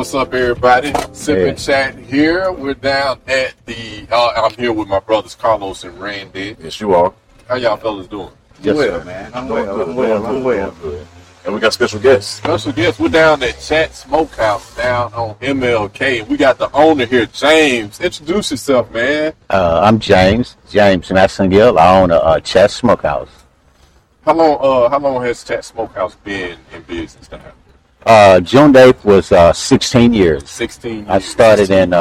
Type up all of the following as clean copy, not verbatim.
What's up, everybody? Sipping Chat here. We're down at the. I'm here with my brothers Carlos and Randy. Yes, you are. How y'all fellas doing? Yes, well, sir. man. I'm well. And we got special guests. Special guests. We're down at Chat Smokehouse down on MLK. We got the owner here, James. Introduce yourself, man. I'm James Massengill. I own a Chat Smokehouse. How long has Chat Smokehouse been in business now? June 8th was 16 years. 16 years. I started in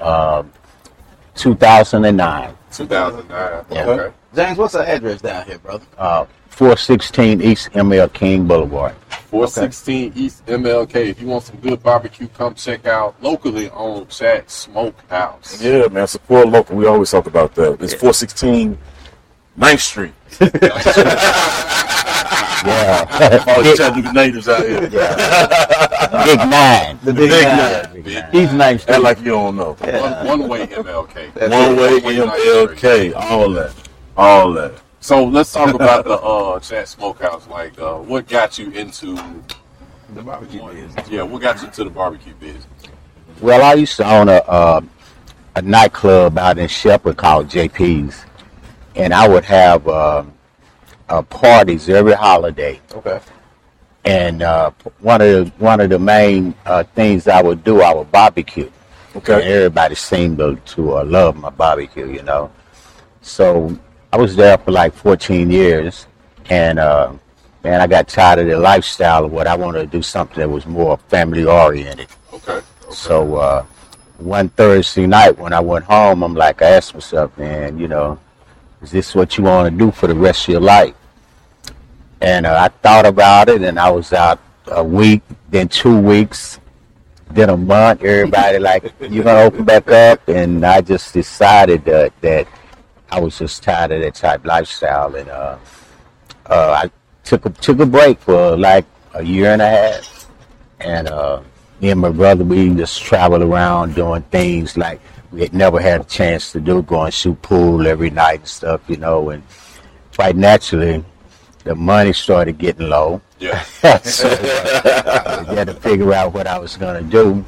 2009. 2009. Yeah. Okay. James, what's the address down here, brother? 416 East ML King Boulevard. 416 East MLK. If you want some good barbecue, come check out locally on Chat Smokehouse. Yeah, man. Support local. We always talk about that. It's 416 9th Street. Yeah. All the Chattanooga natives out here. Yeah. Big Nine. The big Nine. Big He's nice. Act like you don't know. One way MLK. One way MLK. All that. So let's talk about the Chat Smokehouse. Like, what got you into The barbecue business. Yeah, what got you into the barbecue business? Well, I used to own a nightclub out in Shepherd called JP's, and I would have parties every holiday. Okay. And one of the main things I would do, I would barbecue. Okay. And everybody seemed to love my barbecue, you know. So I was there for like 14 years, and man, I got tired of the lifestyle of what I wanted to do something that was more family oriented. Okay. So one Thursday night when I went home, I asked myself, man, you know, is this what you want to do for the rest of your life? And I thought about it, and I was out a week, then 2 weeks, then a month. Everybody like, you're gonna open back up, and I just decided that I was just tired of that type of lifestyle, and I took a break for like a year and a half, and me and my brother, we just traveled around doing things like we had never had a chance to do, go and shoot pool every night and stuff, you know, and quite naturally, the money started getting low. Yeah. So I had to figure out what I was going to do.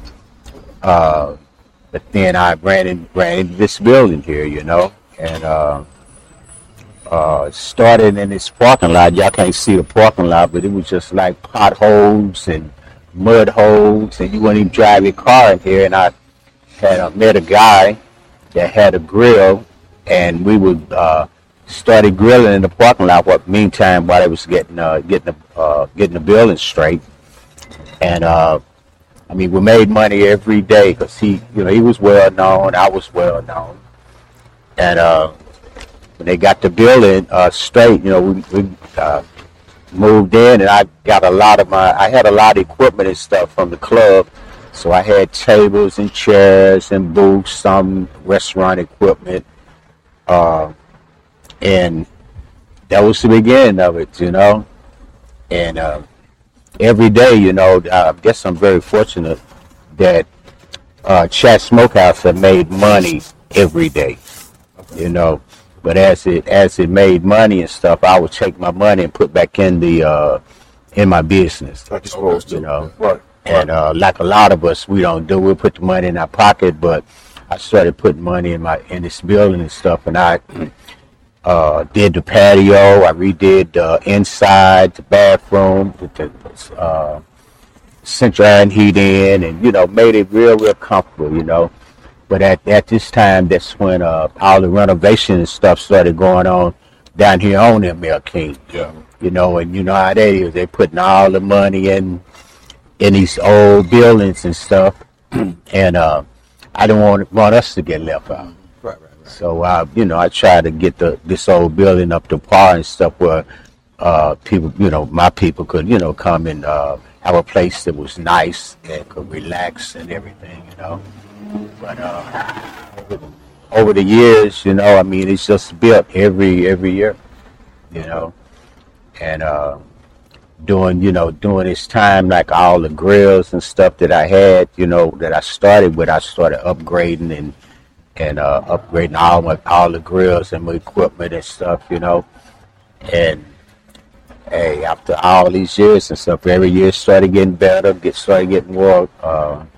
But then I ran into this building here, you know, and started in this parking lot. Y'all can't see the parking lot, but it was just like potholes and mud holes, and you wouldn't even drive your car in here. And I had met a guy that had a grill, and we would started grilling in the parking lot. But meantime, while they was getting the building straight, and I mean, we made money every day because he was well known, I was well known, and when they got the building straight, you know, we moved in, and I got I had a lot of equipment and stuff from the club. So I had tables and chairs and booths, some restaurant equipment, and that was the beginning of it, you know. And every day, you know, I guess I'm very fortunate that Chat Smokehouse have made money every day, you know. But as it made money and stuff, I would take my money and put back in my business, Like you're supposed to. you know. Right. And like a lot of us, we don't do. We put the money in our pocket, but I started putting money in this building and stuff, and I did the patio. I redid the inside, the bathroom, the central air and heat in, and you know, made it real comfortable, you know. But at this time, that's when all the renovation and stuff started going on down here on ML King. Yeah. You know, and you know how that is. They're putting all the money in these old buildings and stuff, and I didn't want us to get left out. Right. So you know, I tried to get this old building up to par and stuff where people, you know, my people could, you know, come and have a place that was nice and could relax and everything, you know. But over the years, you know, I mean, it's just built every year, you know, and during this time, like all the grills and stuff that I had, you know, that I started with, I started upgrading and upgrading all the grills and my equipment and stuff, you know. And hey, after all these years and stuff, every year started getting better, started getting more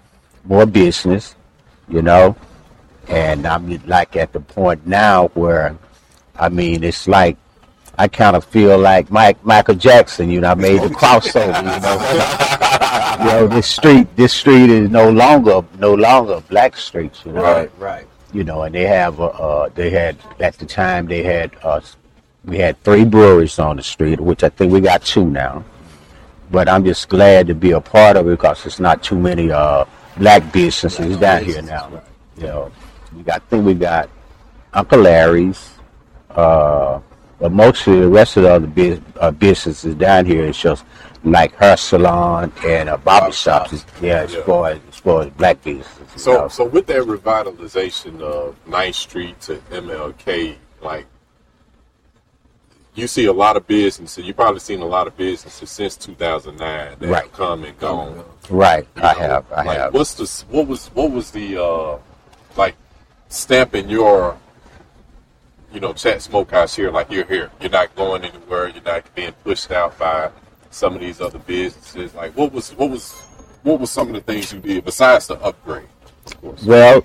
more business, you know, and I'm like at the point now where, I mean, it's like I kind of feel like Michael Jackson, you know, I made the crossover, you know. You know, this street is no longer black streets, you know. Right. You know, and they had at the time we had 3 breweries on the street, which I think we got 2 now. But I'm just glad to be a part of it because it's not too many black businesses down here now. You know, I think we got Uncle Larry's, but mostly the rest of the other businesses down here is just like hair salon and barber shops. As far as black businesses. So with that revitalization of 9th Street to MLK, like, you see a lot of businesses. You've probably seen a lot of businesses since 2009 that have come and gone. Right, I have. What was the like stamping your, you know, Chat Smokehouse here? Like, you're here. You're not going anywhere. You're not being pushed out by some of these other businesses. Like, what was some of the things you did besides the upgrade? Of course. Well,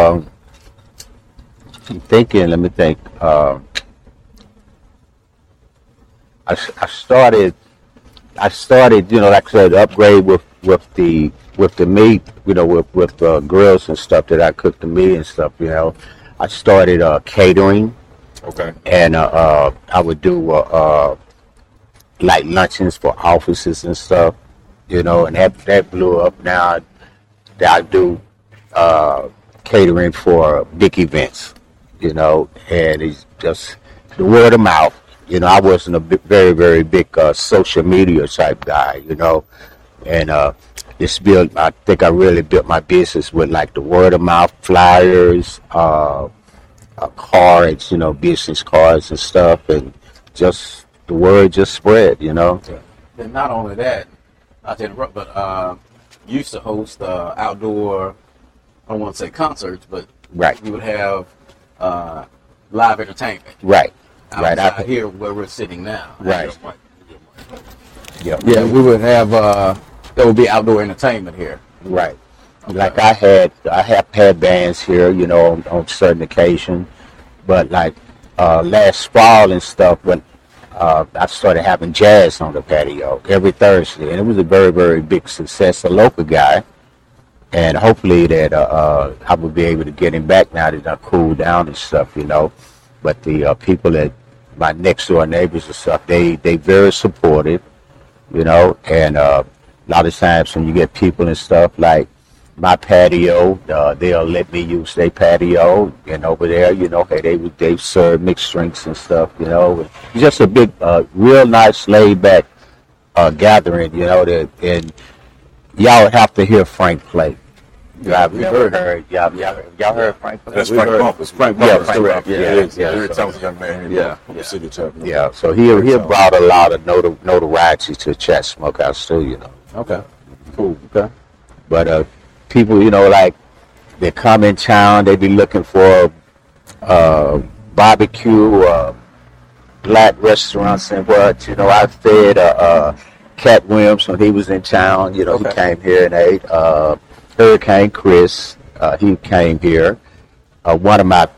I'm thinking. Let me think. I started, you know, like I said, upgrade with the meat, you know, with grills and stuff that I cooked the meat and stuff, you know. I started catering. Okay. And I would do like luncheons for offices and stuff, you know, and that blew up. Now I do catering for big events, you know, and it's just the word of mouth. You know, I wasn't a very, very big social media type guy, you know, and I think I really built my business with like the word of mouth, flyers, cards, you know, business cards and stuff, and just the word just spread, you know. And not only that, not to interrupt, but you used to host outdoor, I don't want to say concerts, but you would have live entertainment. Right. Outside here where we're sitting now. Right. Yeah, we would have there would be outdoor entertainment here. Right. Okay. Like I have had bands here, you know, on certain occasions, but like last fall and stuff, when I started having jazz on the patio every Thursday, and it was a very, very big success. A local guy, and hopefully that I would be able to get him back now that I cooled down and stuff, you know. But the people that my next door neighbors and stuff, they very supportive, you know, and a lot of times when you get people and stuff like my patio, they'll let me use their patio, and over there, you know, hey, they serve mixed drinks and stuff, you know. It's just a big, real nice laid back gathering, you know, and y'all have to hear Frank play. Y'all heard Frank play? That's Frank Bumpus. Frank Bumpus, correct. Very talented young man. Yeah, so he brought a lot of notoriety to Chat Smokehouse too, you know. Okay, cool. Okay, but people, you know, like they come in town, they be looking for barbecue, black restaurants and what, you know. I fed Cat Williams when he was in town, you know. He came here and ate. Hurricane Chris, he came here. One of my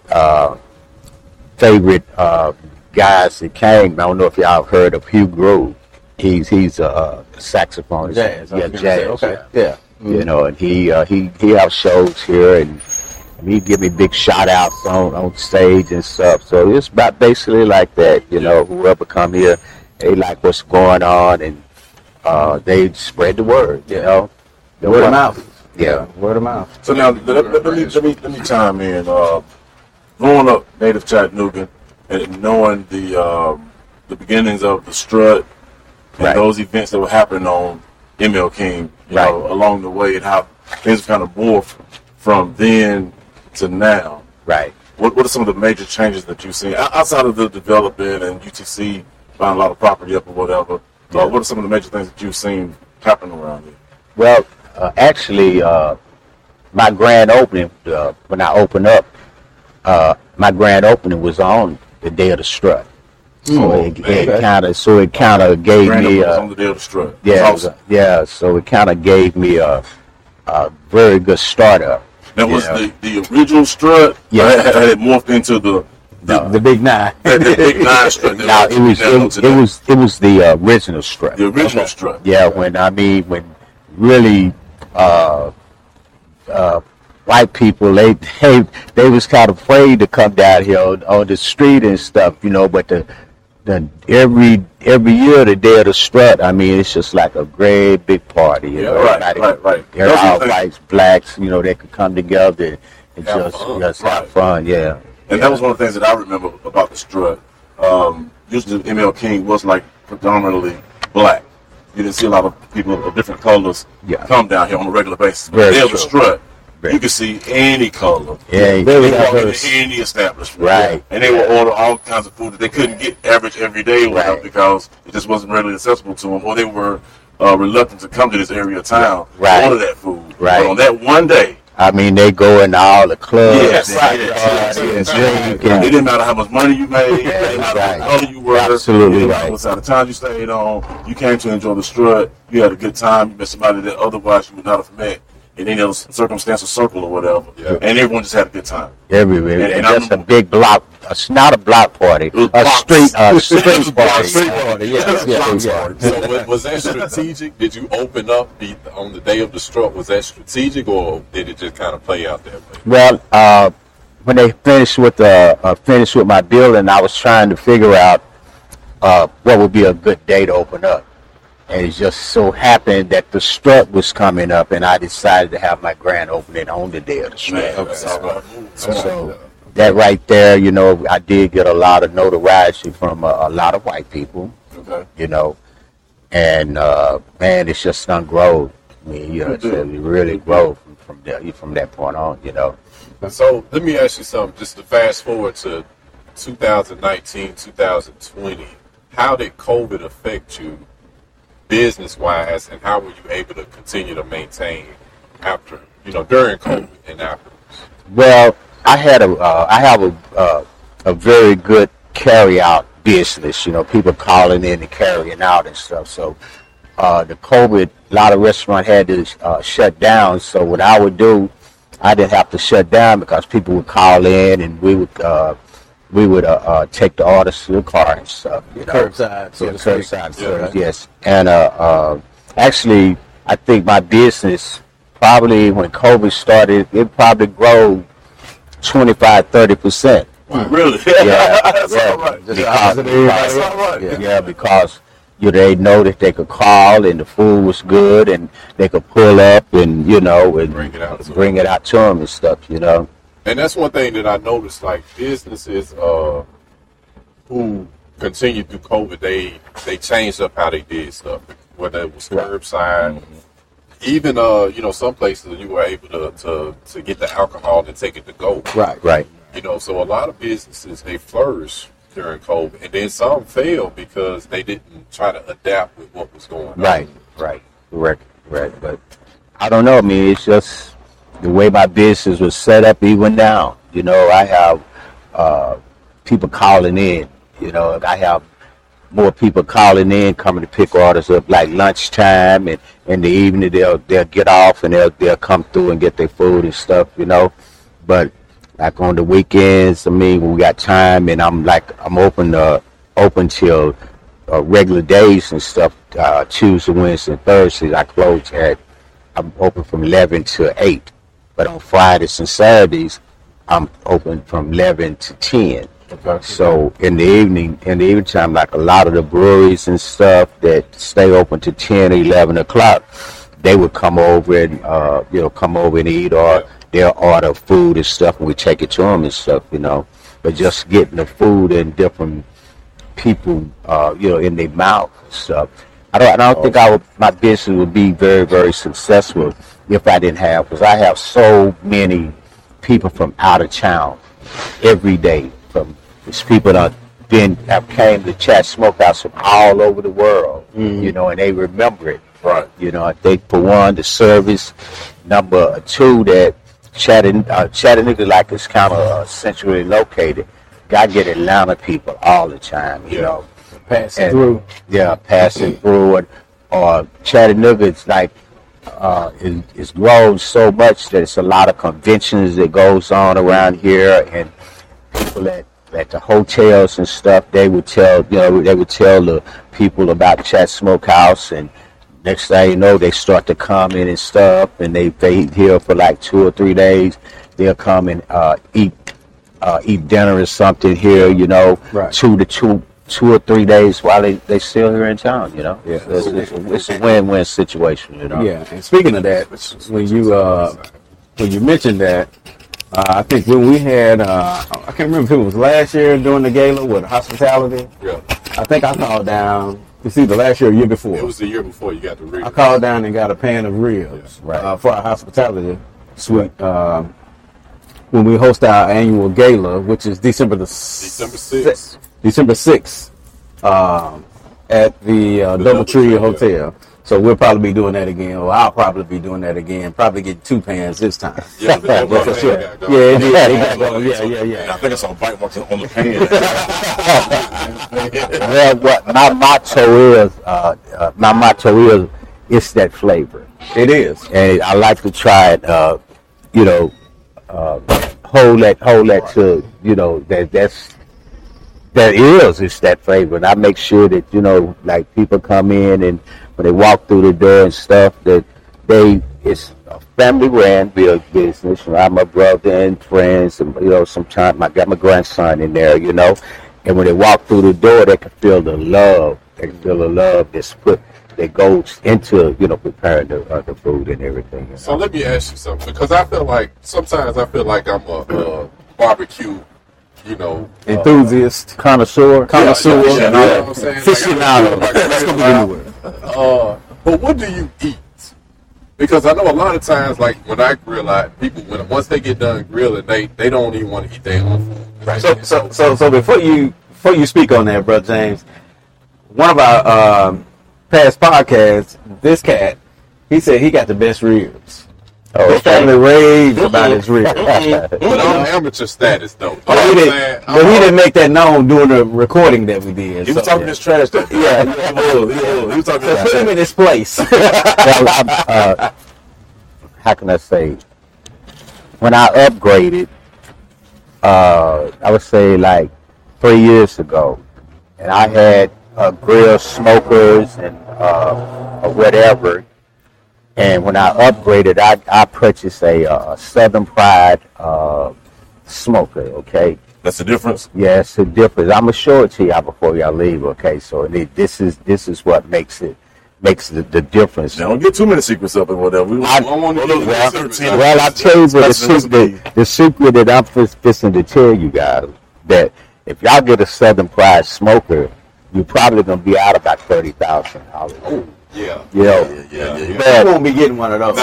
favorite guys that came, I don't know if y'all have heard of Hugh Grove. He's a saxophonist. Jazz. Jazz. Okay. Yeah. Mm-hmm. You know, and he have shows here, and he give me big shout outs on stage and stuff. So it's about basically like that, you know. Whoever come here, they like what's going on, and they spread the word, you know. The word of mouth. Yeah, word of mouth. So now let me chime in. Growing up native Chattanooga and knowing the beginnings of the Strut and those events that were happening on ML King, you know, along the way, and how things kind of morphed from then to now. Right. What are some of the major changes that you've seen outside of the development and UTC buying a lot of property up or whatever? What are some of the major things that you've seen happen around here? Well, actually, my grand opening, when I opened up, my grand opening was on the day of the Strut. So it kind of gave me on the day of the Strut. Yeah, awesome. yeah. So it kind of gave me a a very good startup. That was the original strut. Yeah, had it morphed into the Big Nine. The Big Nine strut. No, it was the original strut. The original strut. Yeah, when really white people they was kind of afraid to come down here on the street and stuff, but the every year the day of the strut, I mean, it's just like a great big party. Right. They're all whites, blacks, they could come together and just have fun. Yeah. And that was one of the things that I remember about the strut. Usually ML King was like predominantly black. You didn't see a lot of people of different colors come down here on a regular basis. But there was a strut. You could see any color. Yeah, they would walk into any establishment. Right. And they would order all kinds of food that they couldn't get average every day because it just wasn't readily accessible to them, or they were reluctant to come to this area of town to order that food. Right. But on that one day, I mean, they go into all the clubs. It didn't matter how much money you made. It didn't matter what color you were. Absolutely it didn't matter what side of town you stayed on. You came to enjoy the strut. You had a good time. You met somebody that otherwise you would not have met in any other circumstance or circle or whatever. Yeah. And everyone just had a good time. Everywhere. And that's a big block. It's not a block party. A street party. So was that strategic? Did you open up on the day of the strut? Was that strategic, or did it just kind of play out that way? Well, when they finished with my building, I was trying to figure out what would be a good day to open up. And it just so happened that the strut was coming up, and I decided to have my grand opening on the day of the strut. So that right there, I did get a lot of notoriety from a lot of white people, and man, it's just done grow. I mean, it really grow from that point on, So let me ask you something. Just to fast forward to 2019, 2020, how did COVID affect you? Business-wise, and how were you able to continue to maintain after, during COVID and afterwards? Well, I have a very good carry-out business. People calling in and carrying out and stuff. So the COVID, a lot of restaurants had to shut down. So what I would do, I didn't have to shut down because people would call in and we would take the orders to the car and stuff. Curbside. Curbside service, yes. And actually, I think my business probably when COVID started, it probably grew 25-30%. Really? Yeah. That's all right. Because they know that they could call and the food was good and they could pull up and and bring it out to them and stuff. And that's one thing that I noticed, like businesses who continued through COVID, they changed up how they did stuff, whether it was curbside. Even, some places you were able to get the alcohol and take it to go. Right. So a lot of businesses, they flourished during COVID, and then some failed because they didn't try to adapt with what was going on. Right. Correct. But I don't know. I mean, it's just the way my business was set up even now. I have people calling in. I have more people calling in, coming to pick orders up like lunchtime, and in the evening they'll get off and they'll come through and get their food and stuff. But like on the weekends, I mean, when we got time and I'm open till regular days and stuff. Tuesday, Wednesday, and Thursdays I'm open from 11 to 8. But on Fridays and Saturdays, I'm open from 11 to 10. Okay. So in the evening time, like a lot of the breweries and stuff that stay open to 10 or 11 o'clock, they would come over and eat, or they'll order food and stuff, and we take it to them and stuff, But just getting the food and different people, in their mouth and stuff. I don't think my business would be very, very successful if I didn't have, because I have so many people from out of town every day. From these people that have came to Chat Smokehouse from all over the world, and they remember it. Right. I think for one, the service. Number two, that Chattanooga, like, is kind of centrally located. I get Atlanta people all the time, Passing through. Yeah, passing through. Or Chattanooga, it's like is grown so much that it's a lot of conventions that goes on around here, and people at the hotels and stuff, they would tell the people about Chat Smokehouse, and next thing you know, they start to come in and stuff, and they here for like 2 or 3 days. They'll come and eat dinner or something here, right. 2 or 3 days while they still here in town, Yeah, it's a win-win situation, Yeah, and speaking of that, when you mentioned that, I think when we had, I can't remember if it was last year during the gala with hospitality. Yeah. I think I called down. It's either last year or year before. It was the year before you got the ribs. I called down and got a pan of ribs for our hospitality suite. When we host our annual gala, which is December 6th. December 6th at the Doubletree Hotel. So we'll probably be doing that again, or I'll probably be doing that again. Probably get 2 pans this time. Yeah, for sure. Yeah. I think it's on bite marks on the pan. Well, what my motto is, it's that flavor. It is, and I like to try it. Hold that to it's that flavor, and I make sure that like people come in and when they walk through the door and stuff, that it's a family ran business. I'm a brother and friends, and sometimes I got my grandson in there, and when they walk through the door, they can feel the love. They can feel the love that goes into preparing the food and everything. So let me ask you something, because sometimes I feel like I'm a barbecue enthusiast, connoisseur, aficionado. But what do you eat? Because I know a lot of times, like when I grill out, people once they get done grilling, they don't even want to eat their own food. Right? So before you speak on that, Brother James, one of our past podcasts, this cat, he said he got the best ribs. His family raved about his ribs. But on amateur status, though. But he didn't make that known during the recording that we did. He was talking this trash, though. Yeah, he was talking this. Put him in his place. Well, how can I say? When I upgraded, I would say like 3 years ago, and I had grill smokers and whatever. And when I upgraded, I purchased a Southern Pride smoker. Okay, that's the difference. Yeah, it's the difference. I'm gonna show it to y'all before y'all leave. Okay, so this is what makes the difference. Now, don't get too many secrets up and whatever. Well, I tell you the secret that I'm fixing to tell you guys, that if y'all get a Southern Pride smoker, you're probably gonna be out about $30,000. Yeah. I won't be getting one of those.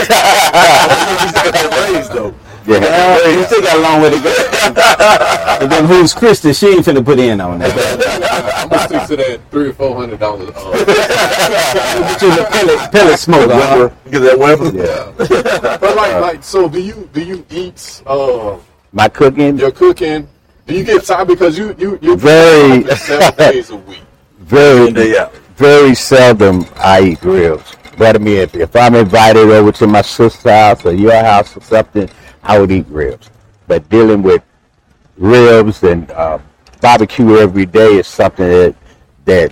You still got a long way to go. And then who's Krista? She ain't finna put in on that. I'm gonna stick to that $300 or $400. Get you the pellet smoke. Get that weapon. Yeah. But like, so do you eat? My cooking. Your cooking. Do you get time because you very 7 days a week? Very seldom I eat ribs. But I mean, if I'm invited over to my sister's house or your house or something, I would eat ribs. But dealing with ribs and barbecue every day is something that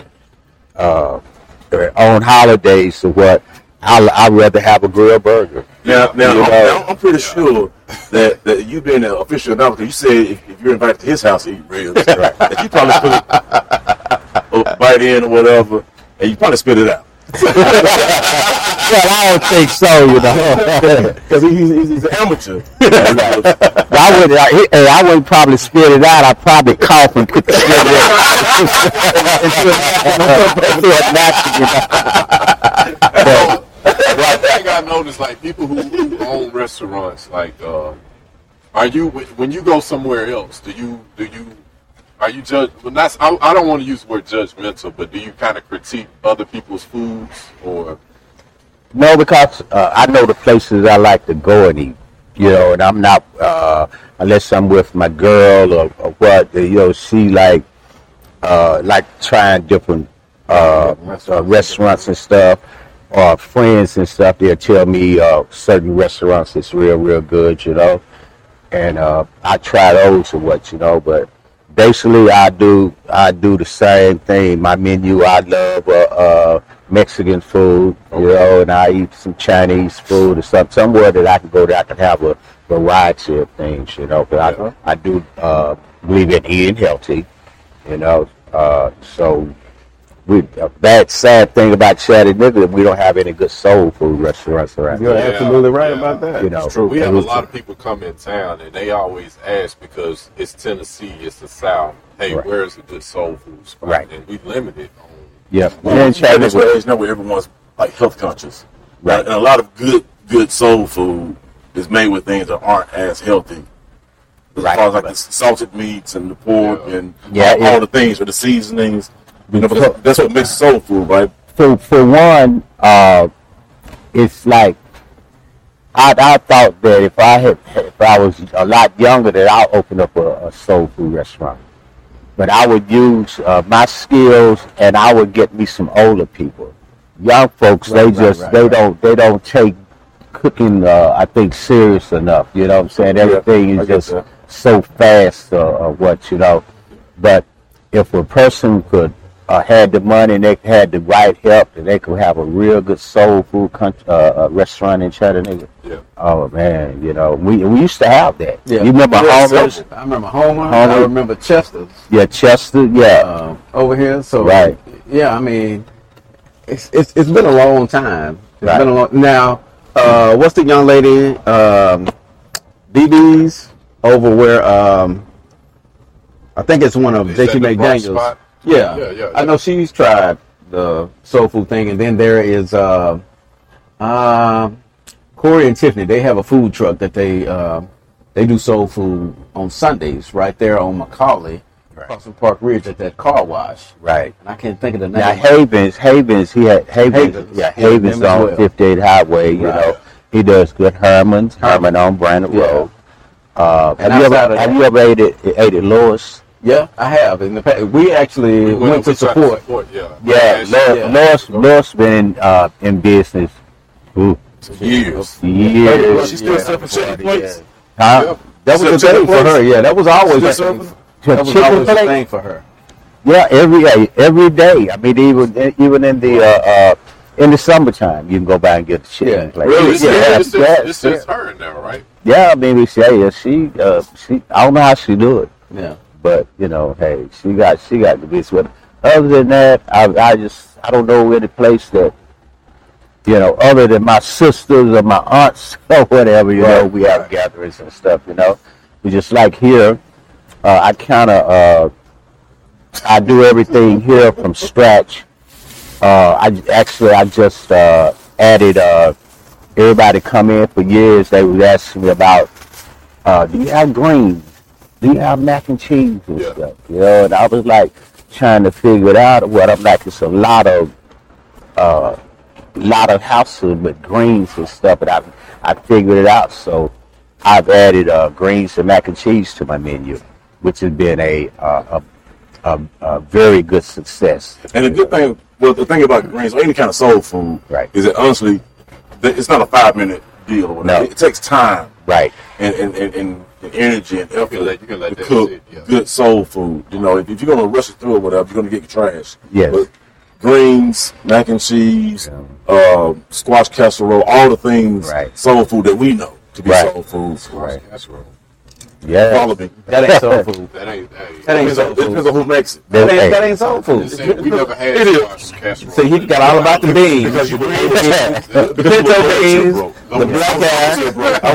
on holidays or what, I'd rather have a grilled burger. Now I'm pretty sure that you being an official announcer, you said if you're invited to his house to eat ribs, right, that you probably put a bite in or whatever, and you probably spit it out. Well, I don't think so, because he's an amateur. I wouldn't probably spit it out. I'd probably cough and put the spit into a napkin. One thing I noticed, like people who own restaurants, like, are you when you go somewhere else? Are you judge? Well, I don't want to use the word judgmental, but do you kind of critique other people's foods or? No, because I know the places I like to go and eat, and I'm not unless I'm with my girl or what, she like trying different restaurants and stuff. or friends and stuff, they'll tell me certain restaurants is real good, and I try those or what, but basically I do the same thing. My menu, I love Mexican food, and I eat some Chinese food or something, somewhere that I can go there, I can have a variety of things, but I do believe in eating healthy, so that sad thing about Chattanooga, we don't have any good soul food restaurants around. You're absolutely right about that. True. We have a lot of people come in town, and they always ask, because it's Tennessee, it's the South. Hey, where's a good soul food spot? Right. And we limit it on. Yeah. And Chattanooga, where everyone's like health conscious. Right. And a lot of good soul food is made with things that aren't as healthy. As far as like the salted meats and the pork and all the things or the seasonings. Because that's what makes soul food, right? For one, it's like I thought that if I was a lot younger, that I'll open up a soul food restaurant. But I would use my skills, and I would get me some older people. Young folks, they don't take cooking, I think, serious enough. You know what I'm saying? Everything is just so fast, or what, But if a person could had the money and they had the right help, and they could have a real good soul food restaurant in Chattanooga. Yeah. Oh man, we used to have that. Yeah. You remember Homer's? I remember Homer. I remember Chester's. Yeah, Chester. Yeah. Over here. So right. Yeah, I mean, it's been a long time. It's been a long. Now, what's the young lady? BB's over where? I think it's one of J.C. McDaniel's. Yeah. I know she's tried the soul food thing, and then there is Corey and Tiffany. They have a food truck that they do soul food on Sundays right there on Macaulay, across from Park Ridge at that car wash. Right. And I can't think of the name. Now Havens. Yeah, Havens on 58 Highway. He does good. Herman on Brandon Road. Have you ever ate at Lois? Yeah, I have. In the past, we actually went to support. Lois been in business years. She's still serving chicken plates. Huh? That was the thing for her. Yeah, that was always the thing for her. Yeah, every day. I mean, even in the summertime, you can go by and get the chicken plate. Really? This is her now, right? Yeah, I mean, she. I don't know how she do it. Yeah. But hey, she got the best with. Other than that, I don't know any place that other than my sisters or my aunts or whatever. We have gatherings and stuff. We just like here. I kind of I do everything here from scratch. I just added. Everybody come in for years. They would ask me about, do you have greens? Do you have mac and cheese and stuff? And I was like trying to figure it out. What I'm like, it's a lot of houses with greens and stuff, but I figured it out. So I've added greens and mac and cheese to my menu, which has been a very good success. And the good thing, the thing about greens or any kind of soul food, is that honestly, it's not a 5-minute deal or whatever. No. It takes time, and energy and effort to cook good soul food. If you're gonna rush it through or whatever, you're gonna get trash. Yes. But greens, mac and cheese, squash casserole, all the things soul food that we know to be soul food. Squash casserole. Yeah. Follow me. That ain't soul food. That ain't soul food. It depends on who makes it. That ain't soul food. We never had squash casserole. See, he got all about the beans. Because you bring the pinto beans, the black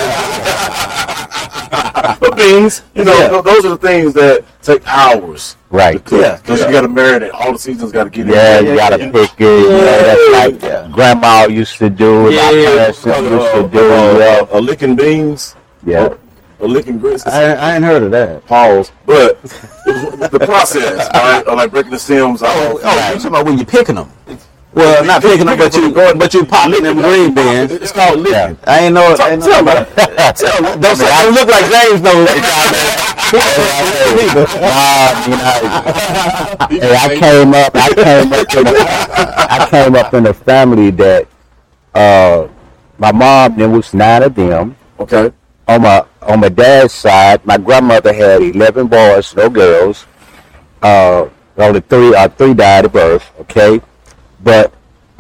the beans, those are the things that take hours. Right. Because you got to marinate. All the seasons got to get in. Yeah, you got to pick it. That's like Grandma used to do. My parents used to do. A licking beans. Yeah. A licking grits. I ain't heard of that. Pause. But the process, right? Or like breaking the stems off. You talking about when you're picking them? Well, not picking them, but you popping them green beans. It's called licking. I ain't know. Tell me. Don't look like James knows. I came up in a family that my mom, there was 9 of them. Okay. On my dad's side, my grandmother had 11 boys, no girls. Only three died at birth. Okay, but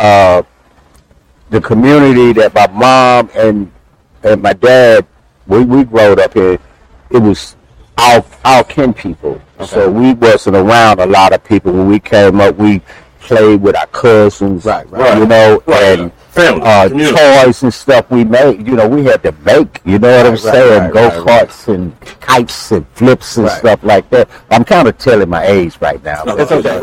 the community that my mom and my dad we growed up in, it was our kin people. Okay. So we wasn't around a lot of people. When we came up, we played with our cousins, right. You know, and family, toys and stuff we made. You know, we had to bake. You know what I'm saying? Go-karts and kites and flips and stuff like that. I'm kind of telling my age right now. No, it's okay.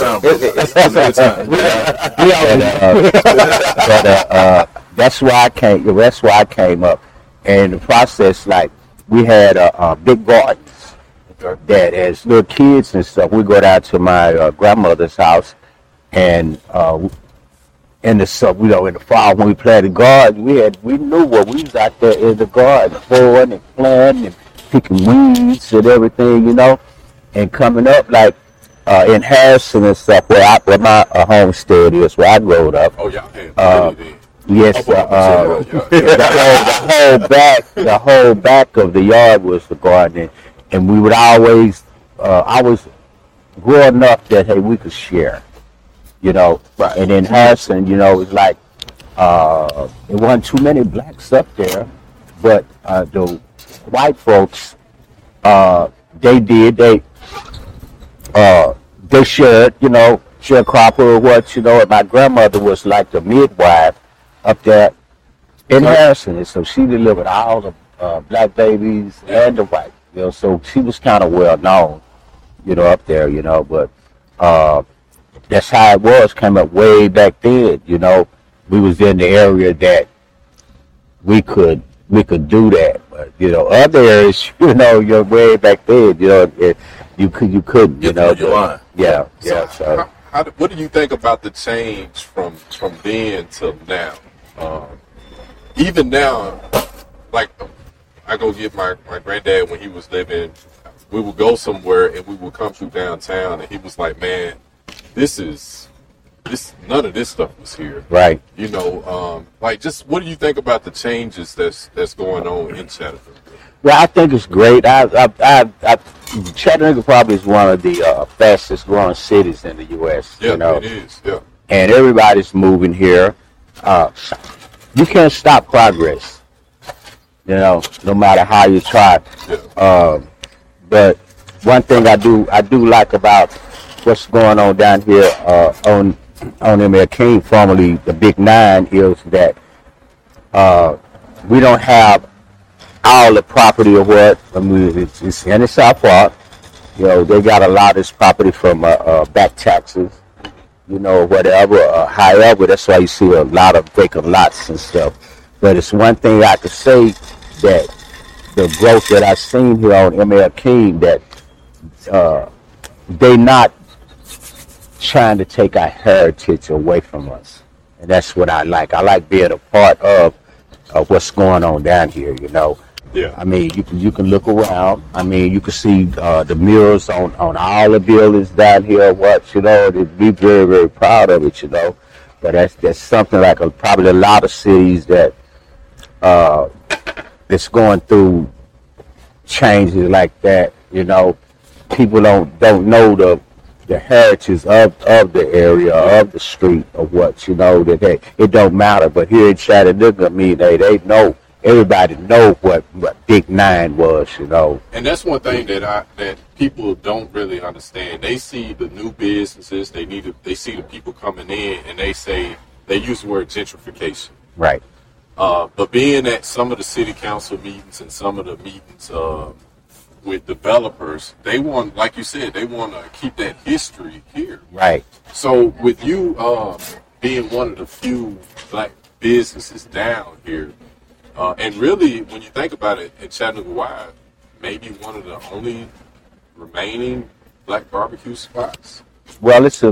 That's why I came up. And the process, like, we had big gardens that as little kids and stuff, we go down to my grandmother's house, and in the fall when we planted garden, we knew what we was out there in the garden, pouring and planting and picking weeds and everything, you know, and coming up like in Harrison and stuff, where my homestead is, where I grew up. Oh yeah. Yes, the whole back of the yard was the garden, and we would always. I was growing up that hey, we could share, you know. Right. And in Harrison, you know, it was like it wasn't too many blacks up there, but the white folks, they shared, you know, sharecropper or what, you know. And my grandmother was like the midwife up there in Harrison, and so she delivered all the black babies and the white, you know, so she was kind of well known, you know, up there, you know, but that's how it was, came up way back then, you know. We was in the area that we could do that, but, you know, other areas, you know, you're way back then, you know, you couldn't, you know, but, yeah. So what do you think about the change from then till now? Even now, like I go get my granddad when he was living, we would go somewhere and we would come through downtown, and he was like, man, none of this stuff was here. Right. You know, like, just what do you think about the changes that's going on in Chattanooga? Well, I think it's great. Chattanooga probably is one of the fastest growing cities in the U.S. Yeah, you know? It is. Yeah. And everybody's moving here. You can't stop progress, you know, no matter how you try. Yeah. But one thing I do like about what's going on down here on ML King, formerly the Big Nine, is that we don't have all the property of what, I mean, it's in the South Park. You know, they got a lot of this property from back taxes, you know, whatever. However, that's why you see a lot of vacant lots and stuff. But it's one thing I could say, that the growth that I've seen here on ML King, that they not trying to take our heritage away from us. And that's what I like. I like being a part of what's going on down here, you know. Yeah. I mean, you can look around. I mean, you can see the murals on all the buildings down here. What, you know, they'd be very, very proud of it, you know. But that's something like probably a lot of cities that that's going through changes like that, you know. People don't know the heritage of the area, of the street, of what, you know, that it don't matter. But here in Chattanooga, I mean, they know. Everybody know what Big Nine was, you know. And that's one thing that people don't really understand. They see the new businesses, they see the people coming in, and they use the word gentrification. Right. But being at some of the city council meetings and some of the meetings with developers, they want, like you said, they want to keep that history here. Right. So with you being one of the few black businesses down here, and really, when you think about it, in Chattanooga, maybe one of the only remaining black barbecue spots. Well, it's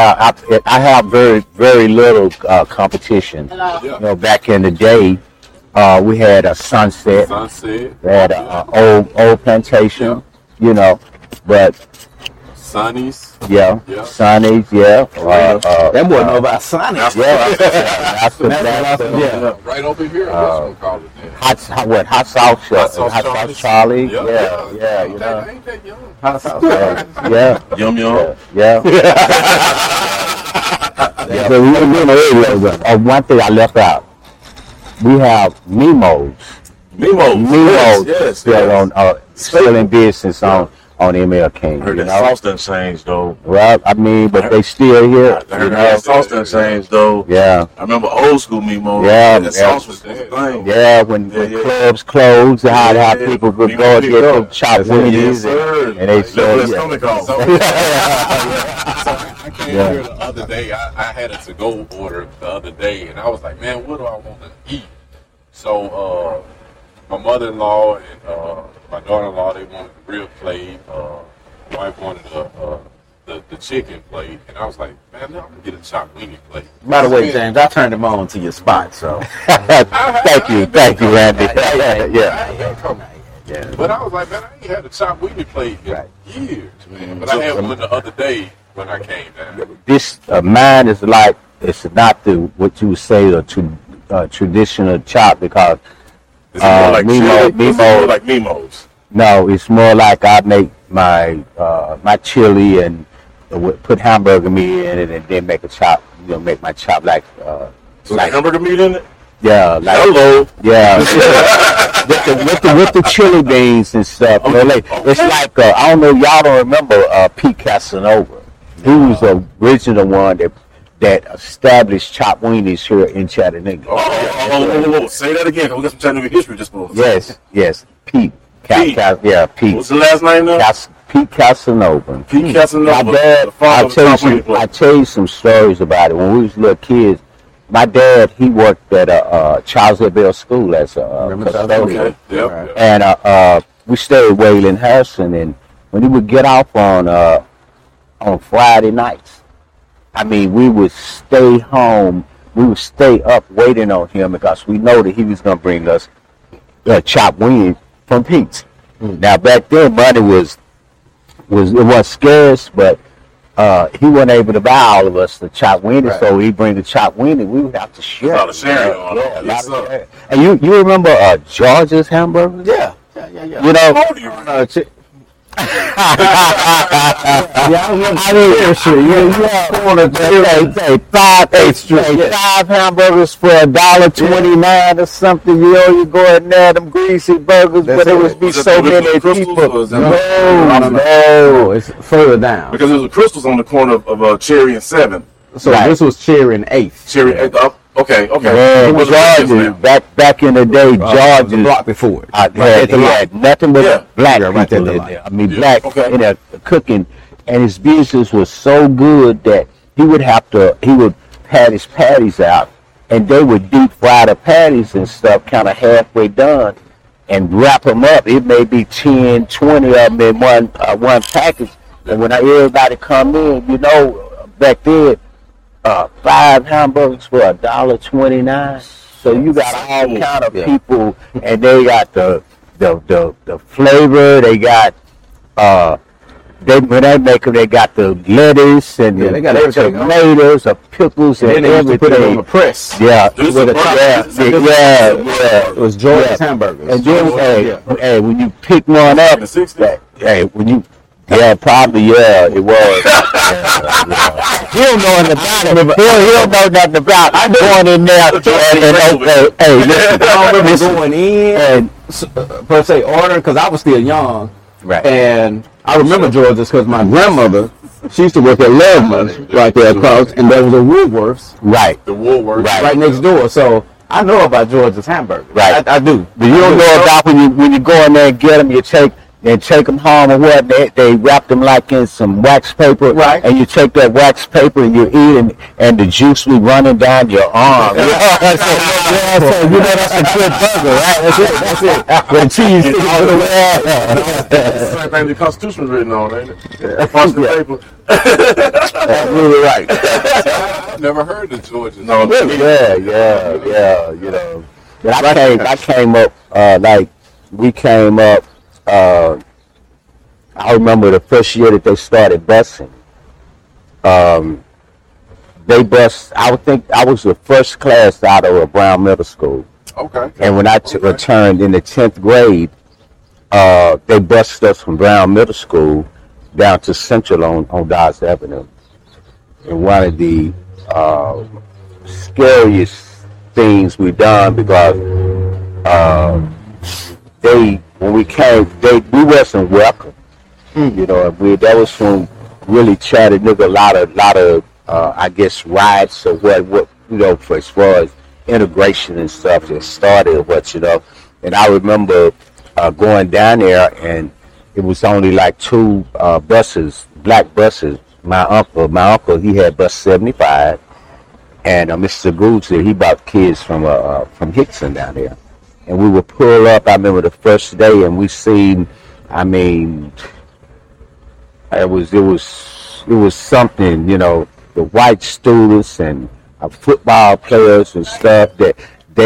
I have very, very little competition. Yeah. You know, back in the day, We had a Sunset. We had a old Plantation. You know, but Sonny's. Yeah. Sonny's. Yeah. That boy know about Sonny's. That's right over here. What call it there? Hot Sauce Charlie. Yeah. You know. Ain't that young? Hot Sauce. Yum. Yeah. So one thing I left out. We have Nemo's. Yes. Still in business on ML King. I heard that sauce done changed though. Well, I mean, but they still here. I heard that sauce done changed though. Yeah. I remember old school Mimo. Yeah. That sauce was the thing. Yeah, when clubs closed, how people would go and get some chopped wings. And they said, I came here the other day. I had a to-go order the other day, and I was like, man, what do I want to eat? So my mother-in-law and my daughter-in-law, they wanted the rib plate. My wife wanted the chicken plate, and I was like, man, I'm gonna get a chopped weenie plate. By the way, James, I turned him on to your spot, so thank you, Randy. Yeah. But I was like, man, I ain't had a chopped weenie plate in years, man. But I had one the other day when I came down. This mine is like, it's not what you would say a traditional chop, because more like Nemo's. No, it's more like I make my chili and put hamburger meat in it, and then make a chop. Make my chop like hamburger meat in it. Yeah, like hello. Yeah, with the chili beans and stuff. It's like I don't know, y'all don't remember Pete Casanova. He was the original one that established chopped weenies here in Chattanooga. Oh, say that again. We got some Chattanooga history just for Yes, Pete. Pete. What's the last name now? Pete Casanova. Pete Casanova. My dad, I'll tell you some stories about it. When we was little kids, my dad, he worked at Charles Bell School as a custodian. And we stayed at Wayland Harrison, and when he would get off on Friday nights, I mean, we would stay home. We would stay up waiting on him because we know that he was going to bring us chopped wings from Pete's. Now, back then, money was scarce, but he wasn't able to buy all of us the chopped weenie, so he'd bring the chopped weenie. We would have to share. A lot of sharing on it. And you remember George's hamburgers? Yeah. You know, how old do you remember? I five hamburgers for $1.29 or something. You go in there, them greasy burgers, but it would be so many people. No, it's further down. Because there was Crystals on the corner of Cherry and 7th. So this was Cherry and 8th. Cherry 8th. Okay. Yeah, George's, back in the day, George's, the block before. He had nothing but black people in there. I mean, black in there cooking, and his business was so good that he would pat his patties out, and they would deep fry the patties and stuff, kind of halfway done, and wrap them up. It may be 10, 20 of them in one package, and when everybody come in, back then, 5 hamburgers for $1.29. So you got all kind of people, and they got the flavor. They got when they make them, they got the lettuce and they got the tomatoes, the pickles, and everything. Put it on the press. Yeah, It was George's hamburgers. And then, when you pick one up, probably, it was. He don't know nothing about it. He don't know nothing about it. I'm going in there listen. I don't remember going in and per se ordering because I was still young. Right. And I remember George's because my grandmother, she used to work at Loveman's right there across, and there was a Woolworths. Right. The Woolworths. Right next door. So I know about George's hamburger. Right. I do. But you don't know about when you go in there and get them, you take them home or what, they wrap them like in some wax paper, right? And you take that wax paper and you eat, and the juice be running down your arm. That's a good burger, right? That's it. With cheese. That's the same thing the Constitution written on, ain't it? Paper. That's really right. I've never heard of George's. No, yeah. But I came up like we came up. I remember the first year that they started busing. They bus. I think I was the first class out of a Brown Middle School. Okay. And when I returned in the 10th grade, they bused us from Brown Middle School down to Central on Dodge Avenue. And one of the scariest things we done because when we came, we wasn't welcome. You know, that was from really Chattanooga, a lot of I guess riots or what you know, for as far as integration and stuff that started, and I remember going down there, and it was only like two buses, black buses. My uncle, he had bus 75, and Mr. Goose, he brought kids from Hickson down there, and we would pull up. I remember the first day, and we seen, I mean, it was something, you know, the white students and football players and stuff that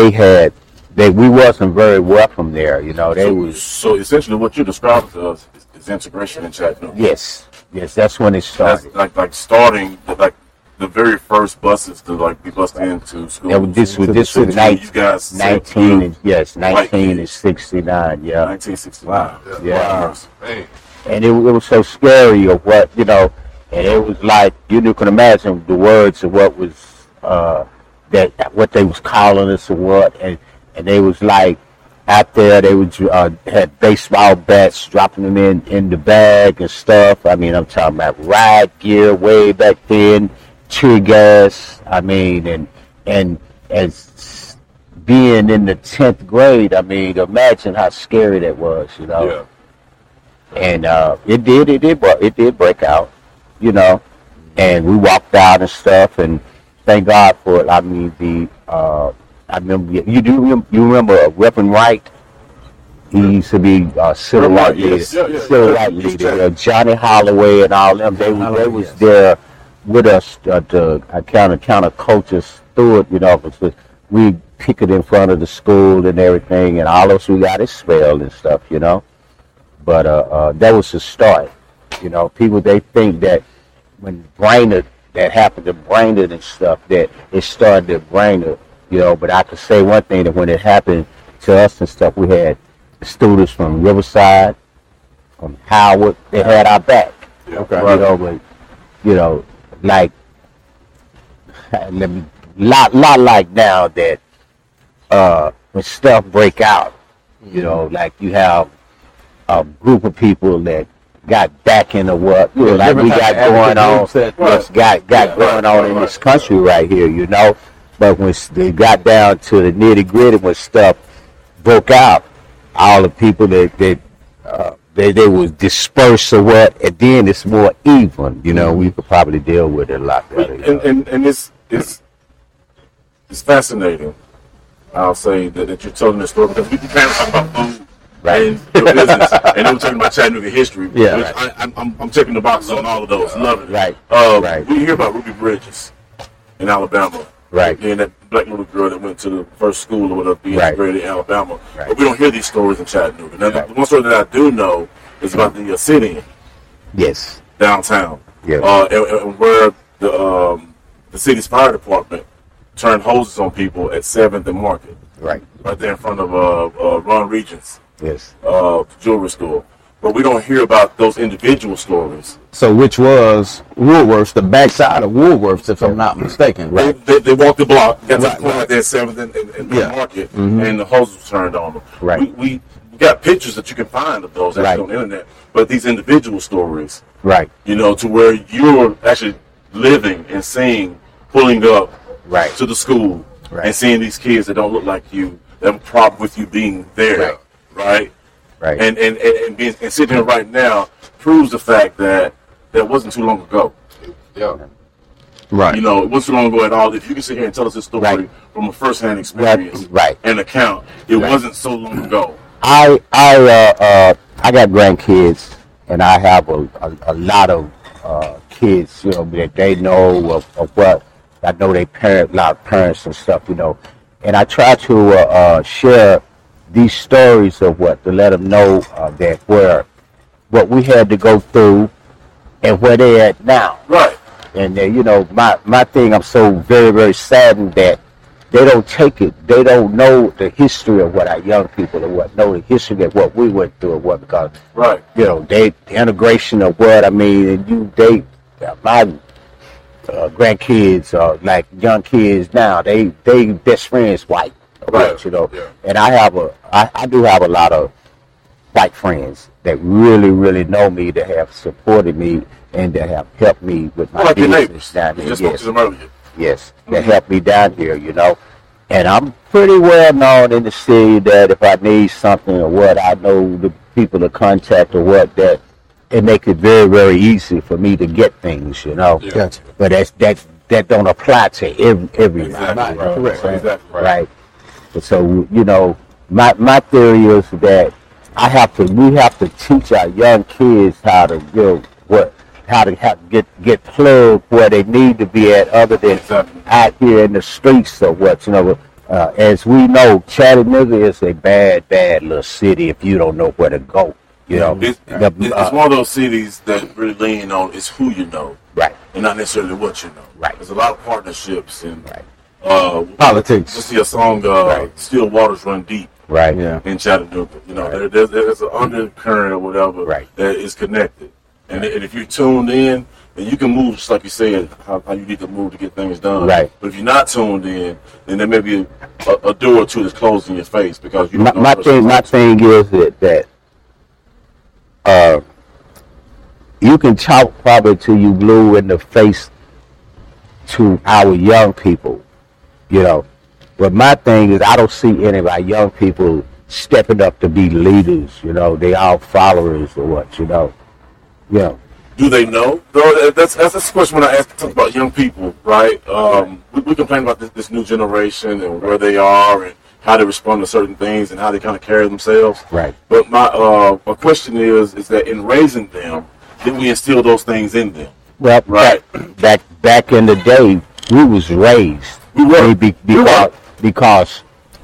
we wasn't very welcome there, you know. So essentially, what you described to us is integration in Chattanooga. Yes, that's when it started. That's like starting the very first buses to be busted into school. This was you guys 19 and 69. Yeah, 1969. Wow. Yeah. Man. And it was so scary of what, you know, and it was like you can imagine the words of what was what they was calling us or what, and they was like out there they would had baseball bats, dropping them in the bag and stuff. I mean, I'm talking about riot gear way back then, tear gas. I mean, and as being in the 10th grade, I mean, imagine how scary that was, you know. Yeah. And it did break out, you know, and we walked out and stuff, and thank God for it. I mean, I remember you remember Reverend Wright? He used to be civil rights leader, Johnny Holloway and all them. They was there with us to kind of coach us through it, you know, because we picketed in front of the school and everything, and all of us we got expelled and stuff, you know. But that was the start. You know, people, they think that when Brainerd, that happened to Brainerd and stuff, that it started at Brainerd, you know. But I could say one thing, that when it happened to us and stuff, we had students from Riverside, from Howard, they had our back. Okay. You know, but, you know, like, lot like now that when stuff break out, you know, like you have a group of people that got back into what, you know, like we got going on, going on in this country right here, you know. But when they got down to the nitty gritty, when stuff broke out, all the people that they was dispersed or what, and then it's more even, you know. We could probably deal with it a lot better. And it's fascinating. I'll say that you're telling this story because we can kind of talk about food. Right. And your business, and then we're talking about Chattanooga history. Yeah, which right. I'm checking the boxes on all of those. Love it. Right. Right. We hear about Ruby Bridges in Alabama. Right. And that black little girl that went to the first school or whatever, being integrated in Alabama. Right. But we don't hear these stories in Chattanooga. Now, the one story that I do know is about the sit-in. Yes. Downtown. Yes. And where the city's fire department turned hoses on people at 7th and Market. Right. Right there in front of Ron Regents. Yes. Jewelry store. But we don't hear about those individual stories. So which was Woolworths, the backside of Woolworths, if I'm not mistaken. Right. They walked the block, got to the corner there, 7th and Market, and the hoses was turned on them. Right. We got pictures that you can find of those actually on the internet. But these individual stories, right, you know, to where you're actually living and seeing, pulling up to the school and seeing these kids that don't look like you, that have a problem with you being there. Right. And being and sitting here right now proves the fact that wasn't too long ago. Yeah. Right. You know, it wasn't too long ago at all. If you can sit here and tell us this story from a first-hand experience and account, it wasn't so long ago. I got grandkids, and I have a lot of kids, you know, that they know of what I know. They a lot of parents and stuff, you know. And I try to share these stories of what to let them know that what we had to go through and where they're at now. Right. And my thing, I'm so very, very saddened that they don't take it. They don't know the history of what our young people know the history of what we went through, because right. The integration of what I mean, and my grandkids are like young kids now. They best friends white, right? Yeah. And I do have a lot of white friends that really, really know me, that have supported me and that have helped me with my business down here. Just spoke to them earlier. Yes, that helped me down here, And I'm pretty well known in the city that if I need something or what, I know the people to contact or what, that it makes it very, very easy for me to get things, Yeah. But that don't apply to everybody. Exactly. Correct. So, exactly. Right. So, my theory is that we have to teach our young kids how to how to get plugged where they need to be at, other than out here in the streets or what. As we know, Chattanooga is a bad little city if you don't know where to go. It's one of those cities that really lean on is who you know, right, and not necessarily what you know. Right. There's a lot of partnerships and politics. You see a song, "Still Waters Run Deep." Right. Yeah. In Chattanooga, there's an undercurrent or whatever that is connected. And if you're tuned in, then you can move just like you said, how you need to move to get things done. Right. But if you're not tuned in, then there may be a door or two that's closed in your face because you don't know. My thing is that you can talk probably till you blue in the face to our young people, But my thing is, I don't see any of our young people stepping up to be leaders. They all followers or what, Yeah. Do they know? That's the question when I talk about young people, right? We complain about this new generation and where they are and how they respond to certain things and how they kind of carry themselves. Right. But my question is that in raising them, did we instill those things in them? Well, right. Back in the day, we was raised. We were. Because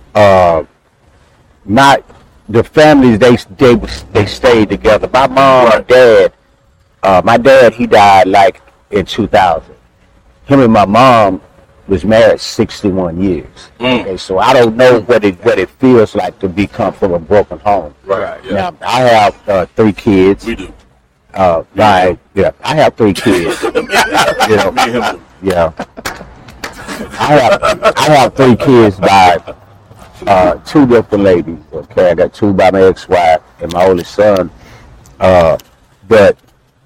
not the families they stayed together. My mom and dad. My dad, he died like in 2000. Him and my mom was married 61 years. Okay, so I don't know what it feels like to come from a broken home. Right. Yeah. Now I have 3 kids. We do. I have 3 kids. Yeah. I have 3 kids by 2 different ladies. Okay, I got 2 by my ex-wife and my oldest son. But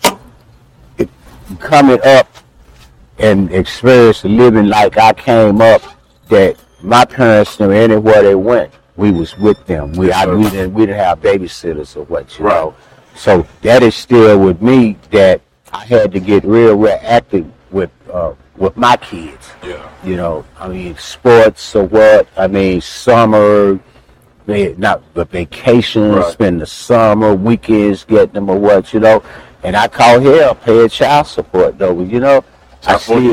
coming up and experience living like I came up, that my parents knew anywhere they went, we was with them. We didn't have babysitters or what, know. So that is still with me, that I had to get real active with my kids. Yeah. I mean, sports or what. I mean, summer, not the vacation, spend the summer, weekends, getting them or what, And I call here paying child support though, I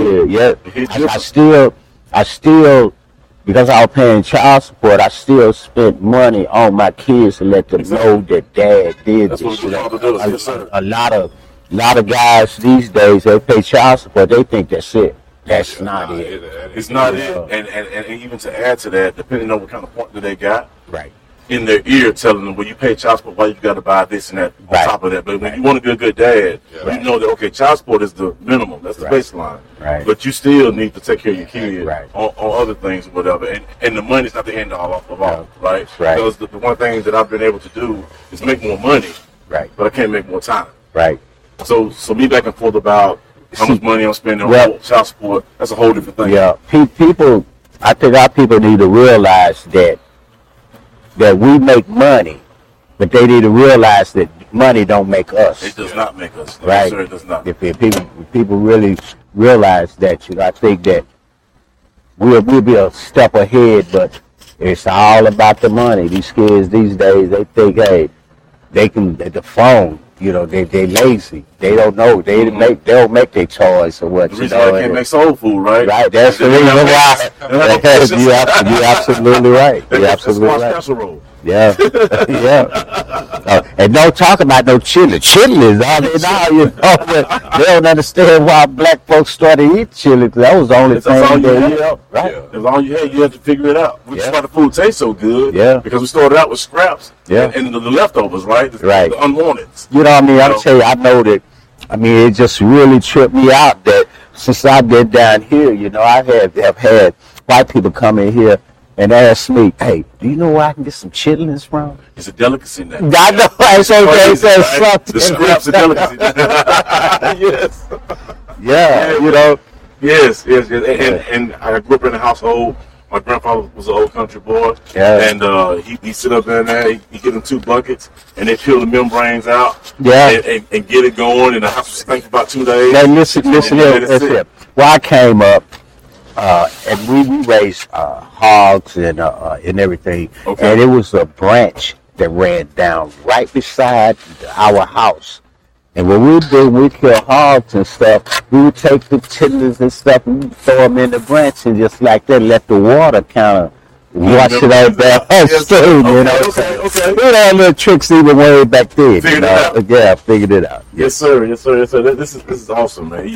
still, because I was paying child support, I still spent money on my kids to let them know that dad did That's this. What a lot of guys these days, they pay child support, they think that's it. That's not it. It's not it. And even to add to that, depending on what kind of partner they got, right, in their ear telling them, well, you pay child support, why you got to buy this and that on top of that. But when you want to be a good dad, you know that, okay, child support is the minimum. That's the baseline. Right. But you still need to take care of your kid on other things or whatever. And the money's not the end all of all, right? Right. Because the one thing that I've been able to do is make more money, right, but I can't make more time. Right. So me back and forth about how much money I'm spending on child support, that's a whole different thing. Yeah. I think our people need to realize that we make money, but they need to realize that money don't make us. It does not make us. Right. Sir, it does not. If people really realize that, I think that we'll be a step ahead, but it's all about the money. These kids these days, they think, hey, they can, the phone, you know, they lazy. They don't know. They don't make their choice or what. The reason why they can't make soul food, right? Right. That's the reason why. You're absolutely right. You're absolutely right. Casserole. Yeah, yeah. And don't talk about no chili. Chili is all they know, you know. But they don't understand why black folks started eating chili. That was the only thing. That's all you had. Right. Yeah. That's all you had. You had to figure it out. Which is why the food tastes so good. Yeah. Because we started out with scraps. Yeah. And the leftovers, right? Right. The unwanted. You know what I mean? I'll tell you, I know that. I mean, it just really tripped me out that since I've been down here, you know, I have had white people come in here and ask me, hey, do you know where I can get some chitlins from? It's a delicacy now. I know. It's okay. Something. The scraps are delicacy. Yes. Yeah, you know. Yes. And I grew up in a household. My grandfather was an old country boy. Yeah. And he sit up in there, he give them 2 buckets, and they peel the membranes out. Yeah. And get it going, and the house was stink for about 2 days. Now, listen here. Well, I came up, and we raised hogs and everything. Okay. And it was a branch that ran down right beside our house. And what we did, we'd kill hogs and stuff. We would take the chitlins and stuff and throw them in the branch and just like that, let the water kind of wash it out there. Stream, you know. Okay. We had little tricks even way back then. Figured it out. Yeah, figured it out. Yes, sir. This is awesome, man.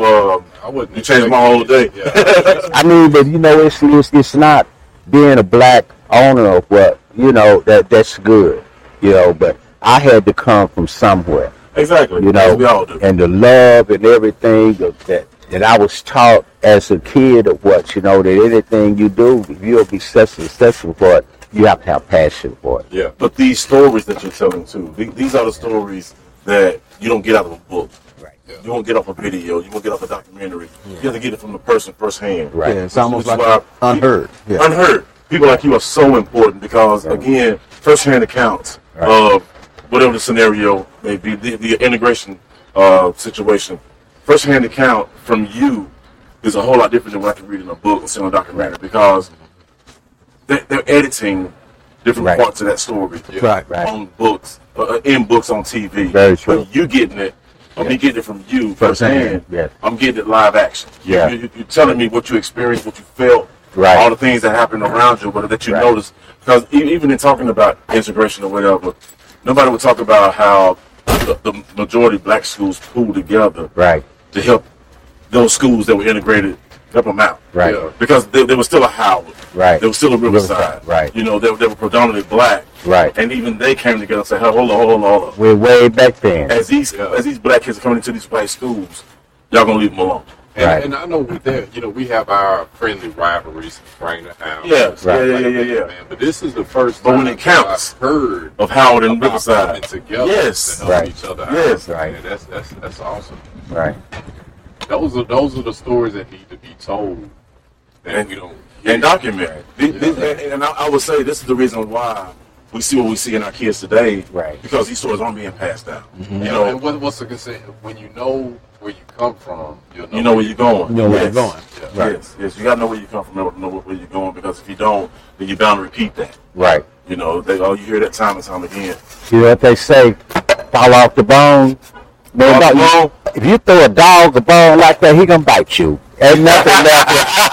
You changed my whole day. Yeah. I mean, but you know, it's not being a black owner of what, you know, that's good, you know, but I had to come from somewhere. Exactly. You know, we all do. And the love and everything that I was taught as a kid of what, you know, that anything you do, if you'll be successful for it, you have to have passion for it. Yeah. But these stories that you're telling too, these are the stories that you don't get out of a book. Right. Yeah. You won't get off a video. You won't get off a documentary. Yeah. You have to get it from the person firsthand. Right. Yeah, it's almost like unheard. Yeah. Unheard. People like you are so important because, again, firsthand accounts of whatever the scenario may be, the integration situation. Firsthand account from you is a whole lot different than what I can read in a book or see on a documentary because they're editing different parts of that story Right. on books, in books on TV. Very true. But you getting it, me getting it from you Firsthand. firsthand. I'm getting it live action. Yeah. You're telling me what you experienced, what you felt, Right. all the things that happened around you, but that you noticed. Because even in talking about integration or whatever, nobody would talk about how the majority of black schools pool together to help those schools that were integrated, help them out. Right. Yeah. Because there was still a Howard. Right. There was still a Riverside. Right. You know, they were predominantly black. Right. And even they came together and said, hey, hold on. We're way back then. As these black kids are coming into these white schools, y'all gonna leave them alone. And I know with that, you know, we have our friendly rivalries, Framingham. Yes. Yeah. Yeah. Man, but this is the first But time when it counts, I've heard of Howard and about Riverside. coming together Yes. to help each other out. Yes. Right. Man, that's awesome. Right. Those are the stories that need to be told. And we don't and documented. And I would say this is the reason why we see what we see in our kids today. Right. Because these stories aren't being passed down. You know, and what's the concern? When you know where you come from, you know where you're going. You know where you're going. Yeah. Right. Yes. You gotta know where you come from to know where you're going because if you don't, then you're bound to repeat that. Right. You know, you hear that time and time again. You know what they say? Fall off the bone. Man, if you throw a dog a bone like that, he gonna bite you. Ain't nothing left.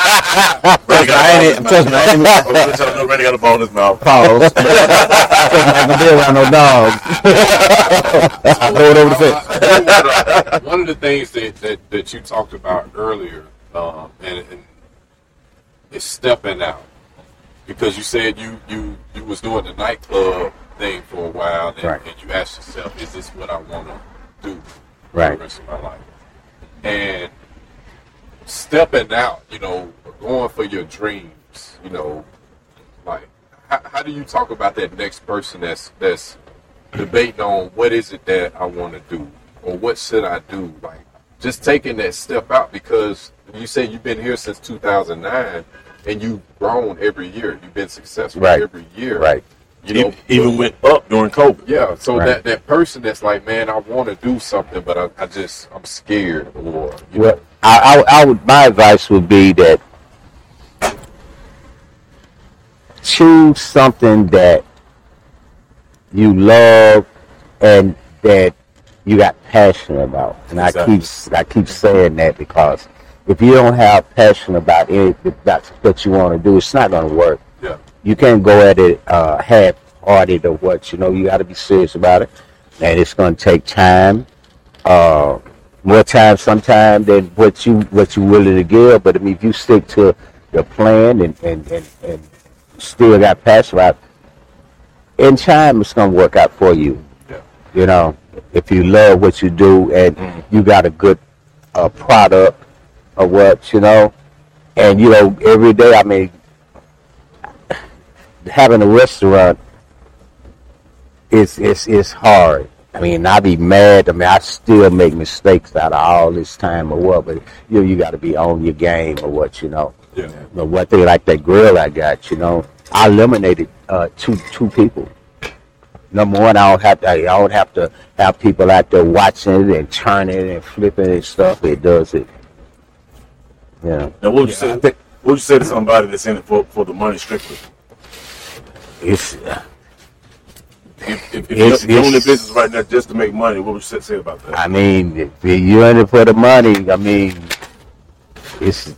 Randy got a bone in his mouth. Pause. Not gonna be around no dogs. Throw it over the fence. One of the things that you talked about earlier, and is stepping out, because you said you was doing the nightclub thing for a while, and you asked yourself, is this what I want to do for the rest of my life? And stepping out, you know, going for your dreams, you know, like how do you talk about that next person that's debating on what is it that I want to do or what should I do? Like just taking that step out, because you say you've been here since 2009 and you've grown every year. You've been successful every year. Right. You know, even went up during COVID. Yeah. So that person that's like, man, I want to do something, but I'm scared, or well, I would. My advice would be that choose something that you love and that you got passion about. And Exactly. I keep saying that because if you don't have passion about anything, that's what you want to do, it's not going to work. Yeah. You can't go at it half-hearted or what, you got to be serious about it. And it's going to take time, more time sometimes than what you're willing to give. But I mean, if you stick to your plan and still got passion about it, in time it's going to work out for you. Yeah. If you love what you do and you got a good product or what, and every day, I mean, having a restaurant is hard. I mean, I be mad. I mean, I still make mistakes out of all this time or what, but you got to be on your game or what, Yeah. But one thing like that grill I got, I eliminated two people. Number one, I don't have to have people out there watching it and turning it and flipping and stuff. It does it. Yeah. Now, what would you say to somebody that's in it for the money strictly? It's If you're in the business right now just to make money, what would you say about that? I mean, if you're in it for the money, I mean, it's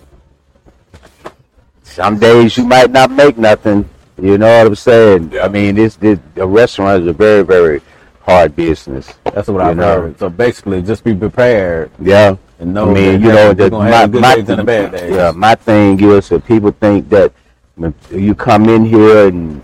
some days you might not make nothing. You know what I'm saying? Yeah. I mean, a restaurant is a very, very hard business. That's what I've heard. So basically, just be prepared. Yeah. And know I mean, that gonna have good days and the bad days. Yeah, my thing is that people think that when you come in here and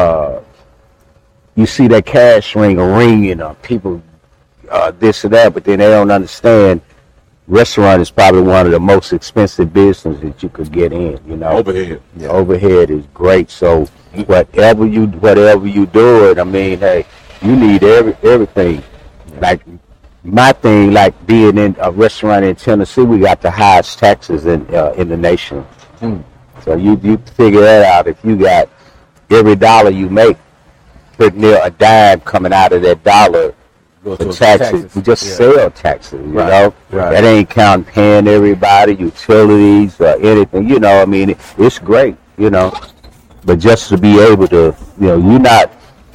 you see that cash ringing, people this or that, but then they don't understand. Restaurant is probably one of the most expensive businesses that you could get in. Overhead. Yeah. Overhead is great. So whatever you do it, I mean, hey, you need everything. Like my thing, like being in a restaurant in Tennessee, we got the highest taxes in the nation. So you figure that out. If you got every dollar you make, pretty near a dime coming out of that dollar for taxes. We just sell taxes, you know. Right. That ain't counting paying everybody, utilities, or anything. I mean, it's great, But just to be able to, you're not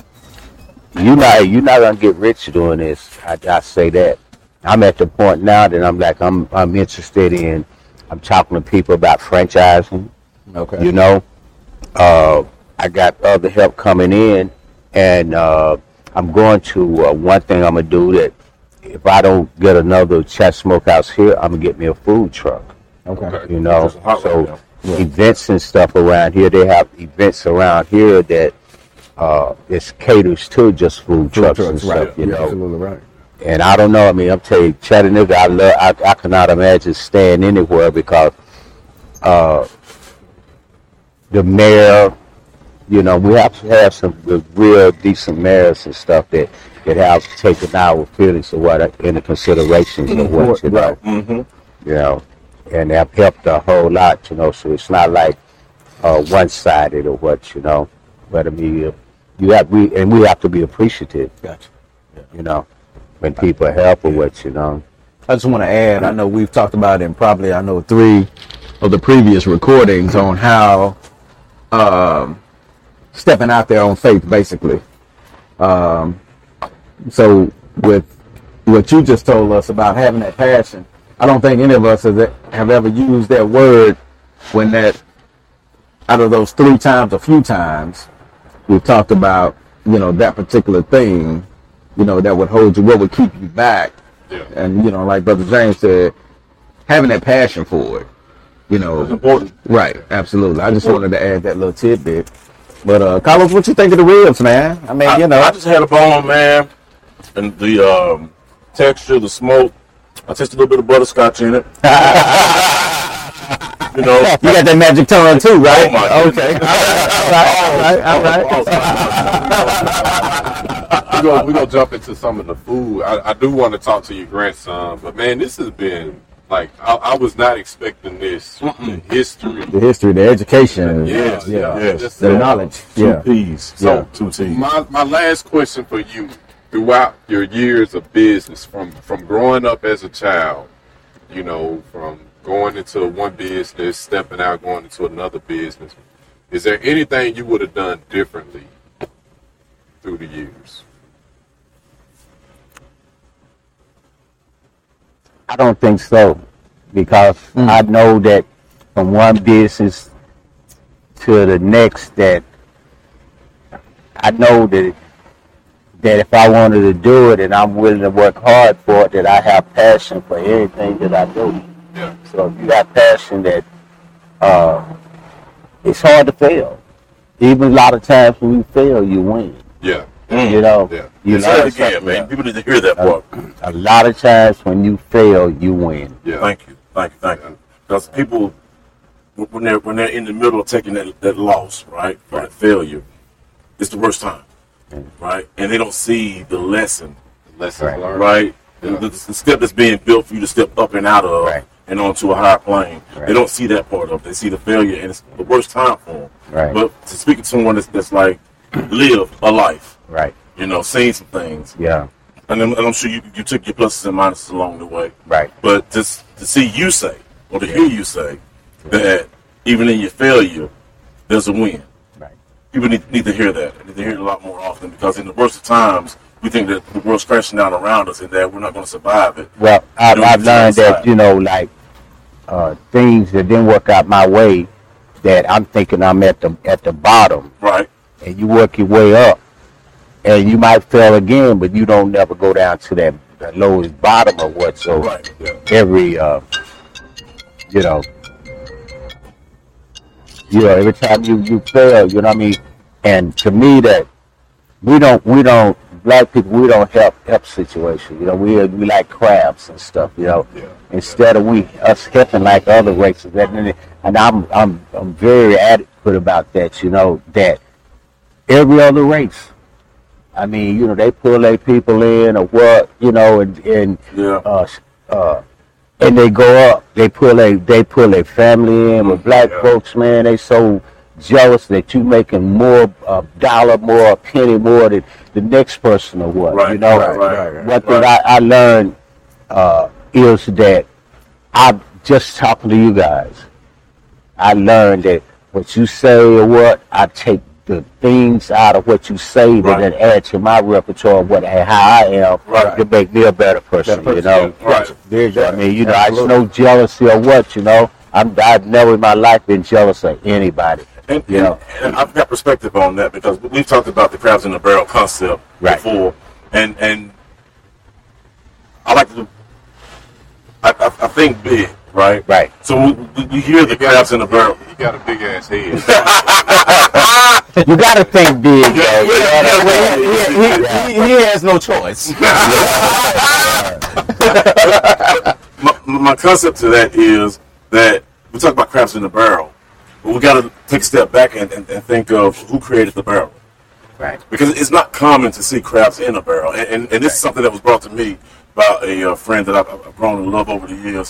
gonna get rich doing this. I say that. I'm at the point now that I'm like I'm interested in. I'm talking to people about franchising. Okay. I got other help coming in, and I'm going to one thing I'm gonna do that if I don't get another Chat Smokehouse here, I'm gonna get me a food truck. Okay. So events and stuff around here. They have events around here that it caters to just food trucks and stuff. Right. Absolutely right. And I don't know. I mean, I'm telling you, Chattanooga. I cannot imagine staying anywhere because the mayor. We have to have some real decent mayors and stuff that have taken our feelings of what into consideration of what and have helped a whole lot. So it's not like one-sided or what. But I mean, we have to be appreciative. Gotcha. When people help or what. I just want to add. I know we've talked about it in probably 3 of the previous recordings on how. Stepping out there on faith, basically. So with what you just told us about having that passion, I don't think any of us have ever used that word when that, out of those 3 times, a few times, we've talked about, that particular thing, that would hold you, what would keep you back. Yeah. And, like Brother James said, having that passion for it, It's important. Right, absolutely. I just wanted to add that little tidbit. But Carlos, what you think of the ribs, man? I mean, I just had a bone, man, and the texture, the smoke. I tasted a little bit of butterscotch in it. You got that magic tongue too, right? Oh my okay. All right. We're gonna jump into some of the food. I do want to talk to your grandson, but man, this has been like I was not expecting this. The history, the education, yes. the knowledge, Two P's. So, two T's. My last question for you: throughout your years of business, from growing up as a child, from going into one business, stepping out, going into another business, is there anything you would have done differently through the years? don't think so, because I know that from one business to the next, that I know that if I wanted to do it and I'm willing to work hard for it, that I have passion for everything that I do. Yeah. So if you got passion, that it's hard to fail. Even a lot of times when you fail, you win. Yeah. You know, you Say learn it again, something. man. People need to hear that part. A lot of times when you fail, you win. Yeah. Thank you. Because people, when they're in the middle of taking that loss, right, or that failure, it's the worst time, right? And they don't see the lesson, Lessons learned. right? Yeah. The step that's being built for you to step up and out of Right. and onto a higher plane. Right. They don't see that part of it. They see the failure, and it's the worst time for them. Right. But to speak to someone that's like, live a life, Right. seen some things, Yeah. and I'm sure you took your pluses and minuses along the way. Right. But just to see you say, or to hear you say, that even in your failure, there's a win. Right. People need to hear that. They need to hear it a lot more often, because in the worst of times, we think that the world's crashing down around us and that we're not going to survive it. Well, I've Doing learned the that, side. like things that didn't work out my way, that I'm thinking I'm at the bottom, Right. and you work your way up, and you might fail again, but you don't never go down to that lowest bottom of what. So Right. Yeah. every every time you fail, you know what I mean. And to me, that we don't black people, we don't help situations. We like crabs and stuff. Yeah. Instead of us helping like other races. And I'm very adequate about that. That every other race, I mean, they pull their people in or what, and Yeah. and they go up. They pull their family in. With black folks, man, they so jealous that you making more dollar, more penny, more than the next person or what. Right. Right. One thing I learned is that I'm just talking to you guys. I learned that what you say or what, I take the things out of what you say that then add to my repertoire of how I am to make me a better person. Right. I mean, I just no jealousy or what. I've never in my life been jealous of anybody. And I've got perspective on that, because we've talked about the crabs in the barrel concept before, and I like to. I think big, right? Right. So you hear the crabs in the barrel. You got a big ass head. You got to think big. He has no choice. My concept to that is that we talk about crabs in the barrel, but we got to take a step back and think of who created the barrel. Right. Because it's not common to see crabs in a barrel. And this is something that was brought to me by a friend that I've grown to love over the years.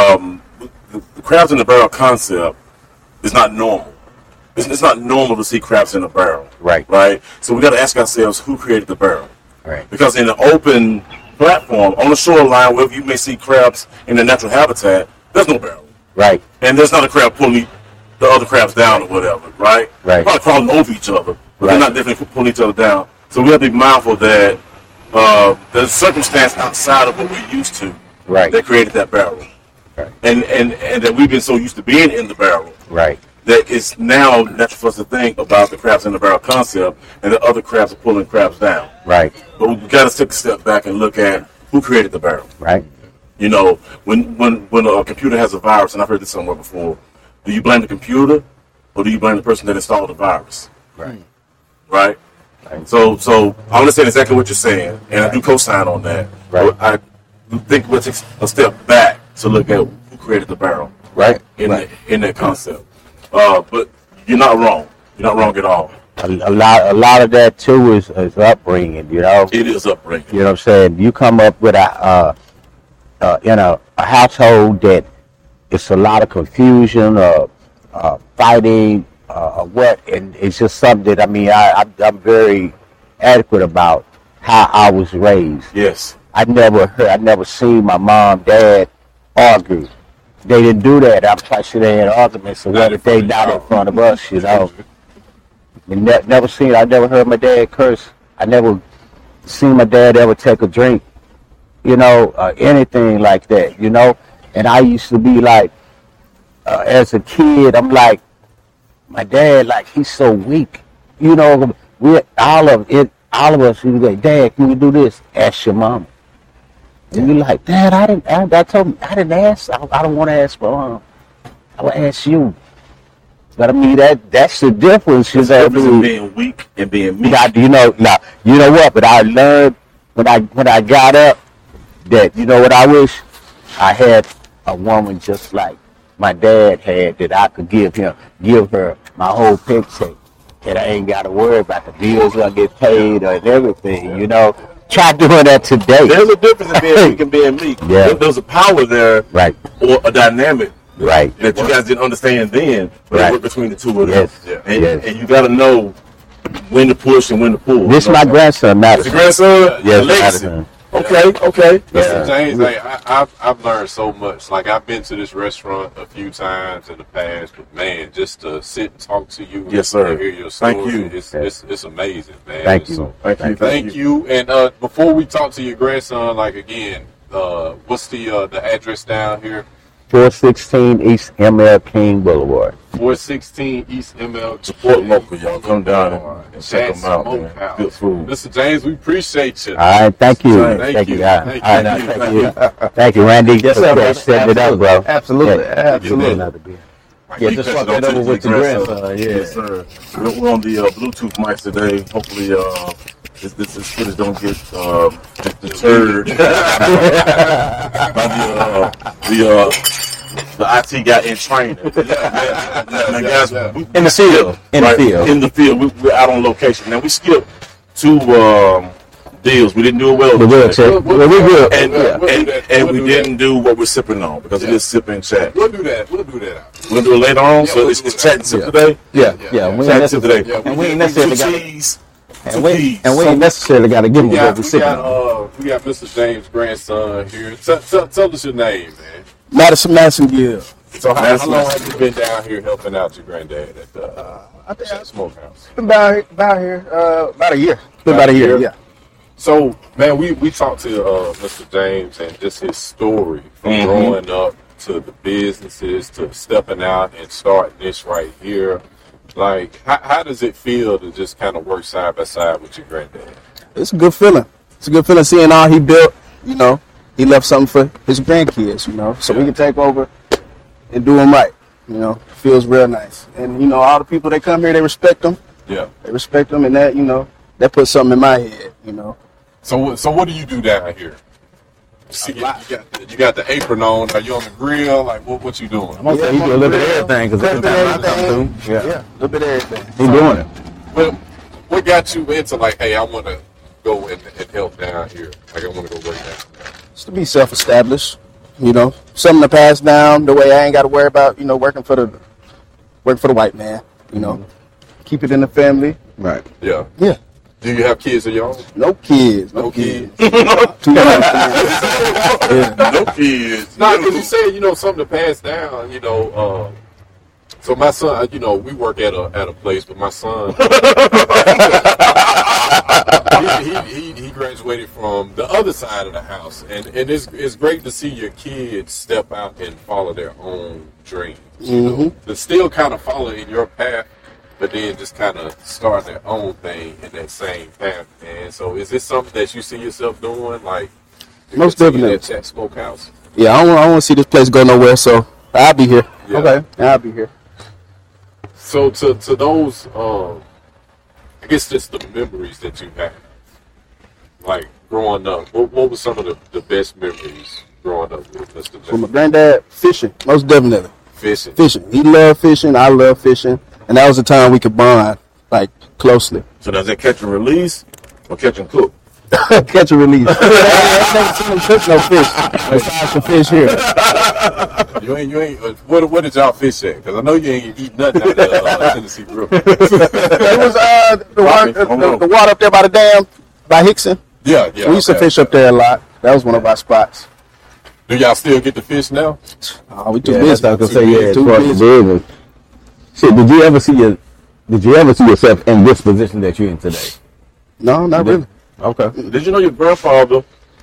The crabs in the barrel concept is not normal. It's not normal to see crabs in a barrel. Right? So we got to ask ourselves, who created the barrel? Right. Because in an open platform, on the shoreline, wherever you may see crabs in their natural habitat, there's no barrel. Right. And there's not a crab pulling the other crabs down or whatever, right? Right. Probably crawling over each other, but Right. they're not definitely pulling each other down. So we have to be mindful that there's circumstance outside of what we're used to Right. that created that barrel. Right. And that we've been so used to being in the barrel Right. that it's now natural for us to think about the crabs in the barrel concept, and the other crabs are pulling crabs down. Right. But we've got to take a step back and look at who created the barrel. Right. When a computer has a virus, and I've heard this somewhere before, do you blame the computer or do you blame the person that installed the virus? Right. Right? So I understand exactly what you're saying, and I do co-sign on that. Right. But I think we'll take a step back to look at who created the barrel. Right. In that concept. But you're not wrong. You're not wrong at all. A lot of that too is upbringing. It is upbringing. You know what I'm saying? You come up with in a household that it's a lot of confusion, fighting, what, and it's just something that I'm very adequate about how I was raised. Yes. I never seen my mom, dad argue. They didn't do that. I'm quite sure they had arguments, so what if they not in front of us, I never heard my dad curse. I never seen my dad ever take a drink, anything like that, And I used to be like, as a kid, I'm like, my dad, like, he's so weak. We all of us, we go, Dad, can we do this? Ask your mama. And you're like, Dad, I didn't ask. I don't want to ask my mom. I will ask you. But I mean, that's the difference. There's a difference in being weak and being meek. You know what? But I learned when I got up that, what I wish I had a woman just like my dad had, that I could give her my whole paycheck, and I ain't got to worry about the bills gonna get paid or everything. Try doing that today. There's a difference in being weak and being meek. Yeah. There's a power there, right, or a dynamic, right, that you guys didn't understand then, but it worked between the two of them. Yes. Yeah. And you got to know when to push and when to pull. This is my grandson, Madison. Your grandson? Yes, Madison. Okay. Mr. James, I've learned so much. Like, I've been to this restaurant a few times in the past, but man, just to sit and talk to you, yes, sir, and hear your story, thank you. It's amazing, man. Thank you. So, thank you. And before we talk to your grandson, like again, what's the address down here? 416 East ML King Boulevard. 416 East ML. Support local, y'all. Come down and check them out, man. Good food. Mr. James, we appreciate you. All right, thank you. Thank you. Thank you, Randy. Yes, sir. Setting it up, bro. Absolutely. Yeah, just swap that over with your grandson. Yes, sir. We're on the Bluetooth mics today. Hopefully, this footage don't get deterred by the IT guy in training. Now, guys, in the field. In the field. We're out on location. Now, we skipped 2 deals. We didn't do it well. And we didn't do what we're sipping on, because it is sipping chat. We'll do that. We'll do it later on. So it's chat and sip today. Yeah. We ain't necessarily. And we ain't necessarily got. We ain't necessarily got to give them what we're sipping on. We got Mr. James' grandson here. Tell us your name, man. Madison Gill. So how long have you been down here helping out your granddad at the smokehouse? Been about here about a year. About a year, yeah. So, man, we talked to Mr. James and just his story from growing up to the businesses to stepping out and starting this right here. Like, how does it feel to just kind of work side by side with your granddad? It's a good feeling. It's a good feeling seeing all he built. He left something for his grandkids. So we can take over and do them right. Feels real nice. And all the people that come here, they respect them. Yeah, they respect them, and that that puts something in my head. So what do you do down here? You got the apron on. Are you on the grill? Like, what you doing? I'm gonna say you do a little bit of everything, because every time I come through, a little bit of everything. He's doing it. Well, what got you into like, hey, I want to go and help down here? Like, I want to go work down. Just to be self-established, something to pass down. The way I ain't got to worry about, working for the white man. Keep it in the family. Right. Yeah. Yeah. Do you have kids of your own? No kids. No kids. Too young. No kids. Nah, because you said, something to pass down, so my son, we work at a place, but my son, he graduated from the other side of the house, and it's great to see your kids step out and follow their own dreams. To still kind of follow in your path, but then just kind of start their own thing in that same path. And so, is this something that you see yourself doing, like most definitely at Chat Smokehouse? Yeah, I don't want to see this place go nowhere, so I'll be here. Yeah. Okay, I'll be here. So to those, I guess just the memories that you have, like growing up. What were some of the best memories growing up with Mr. James? From my granddad, fishing, most definitely. Fishing. He loved fishing. I love fishing, and that was the time we could bond like closely. So does that catch and release or catch and cook? Catch and release. I never seen him cook no fish. Besides some fish here. You ain't. What did y'all fish at? Because I know you ain't eat nothing out of Tennessee River. It was the water up there by the dam, by Hickson. Yeah. We used to fish up there a lot. That was one of our spots. Do y'all still get to fish now? Oh, we too busy. I was gonna say, too busy. business. Shit, did you ever see yourself in this position that you're in today? No, not really. Okay. Did you know your grandfather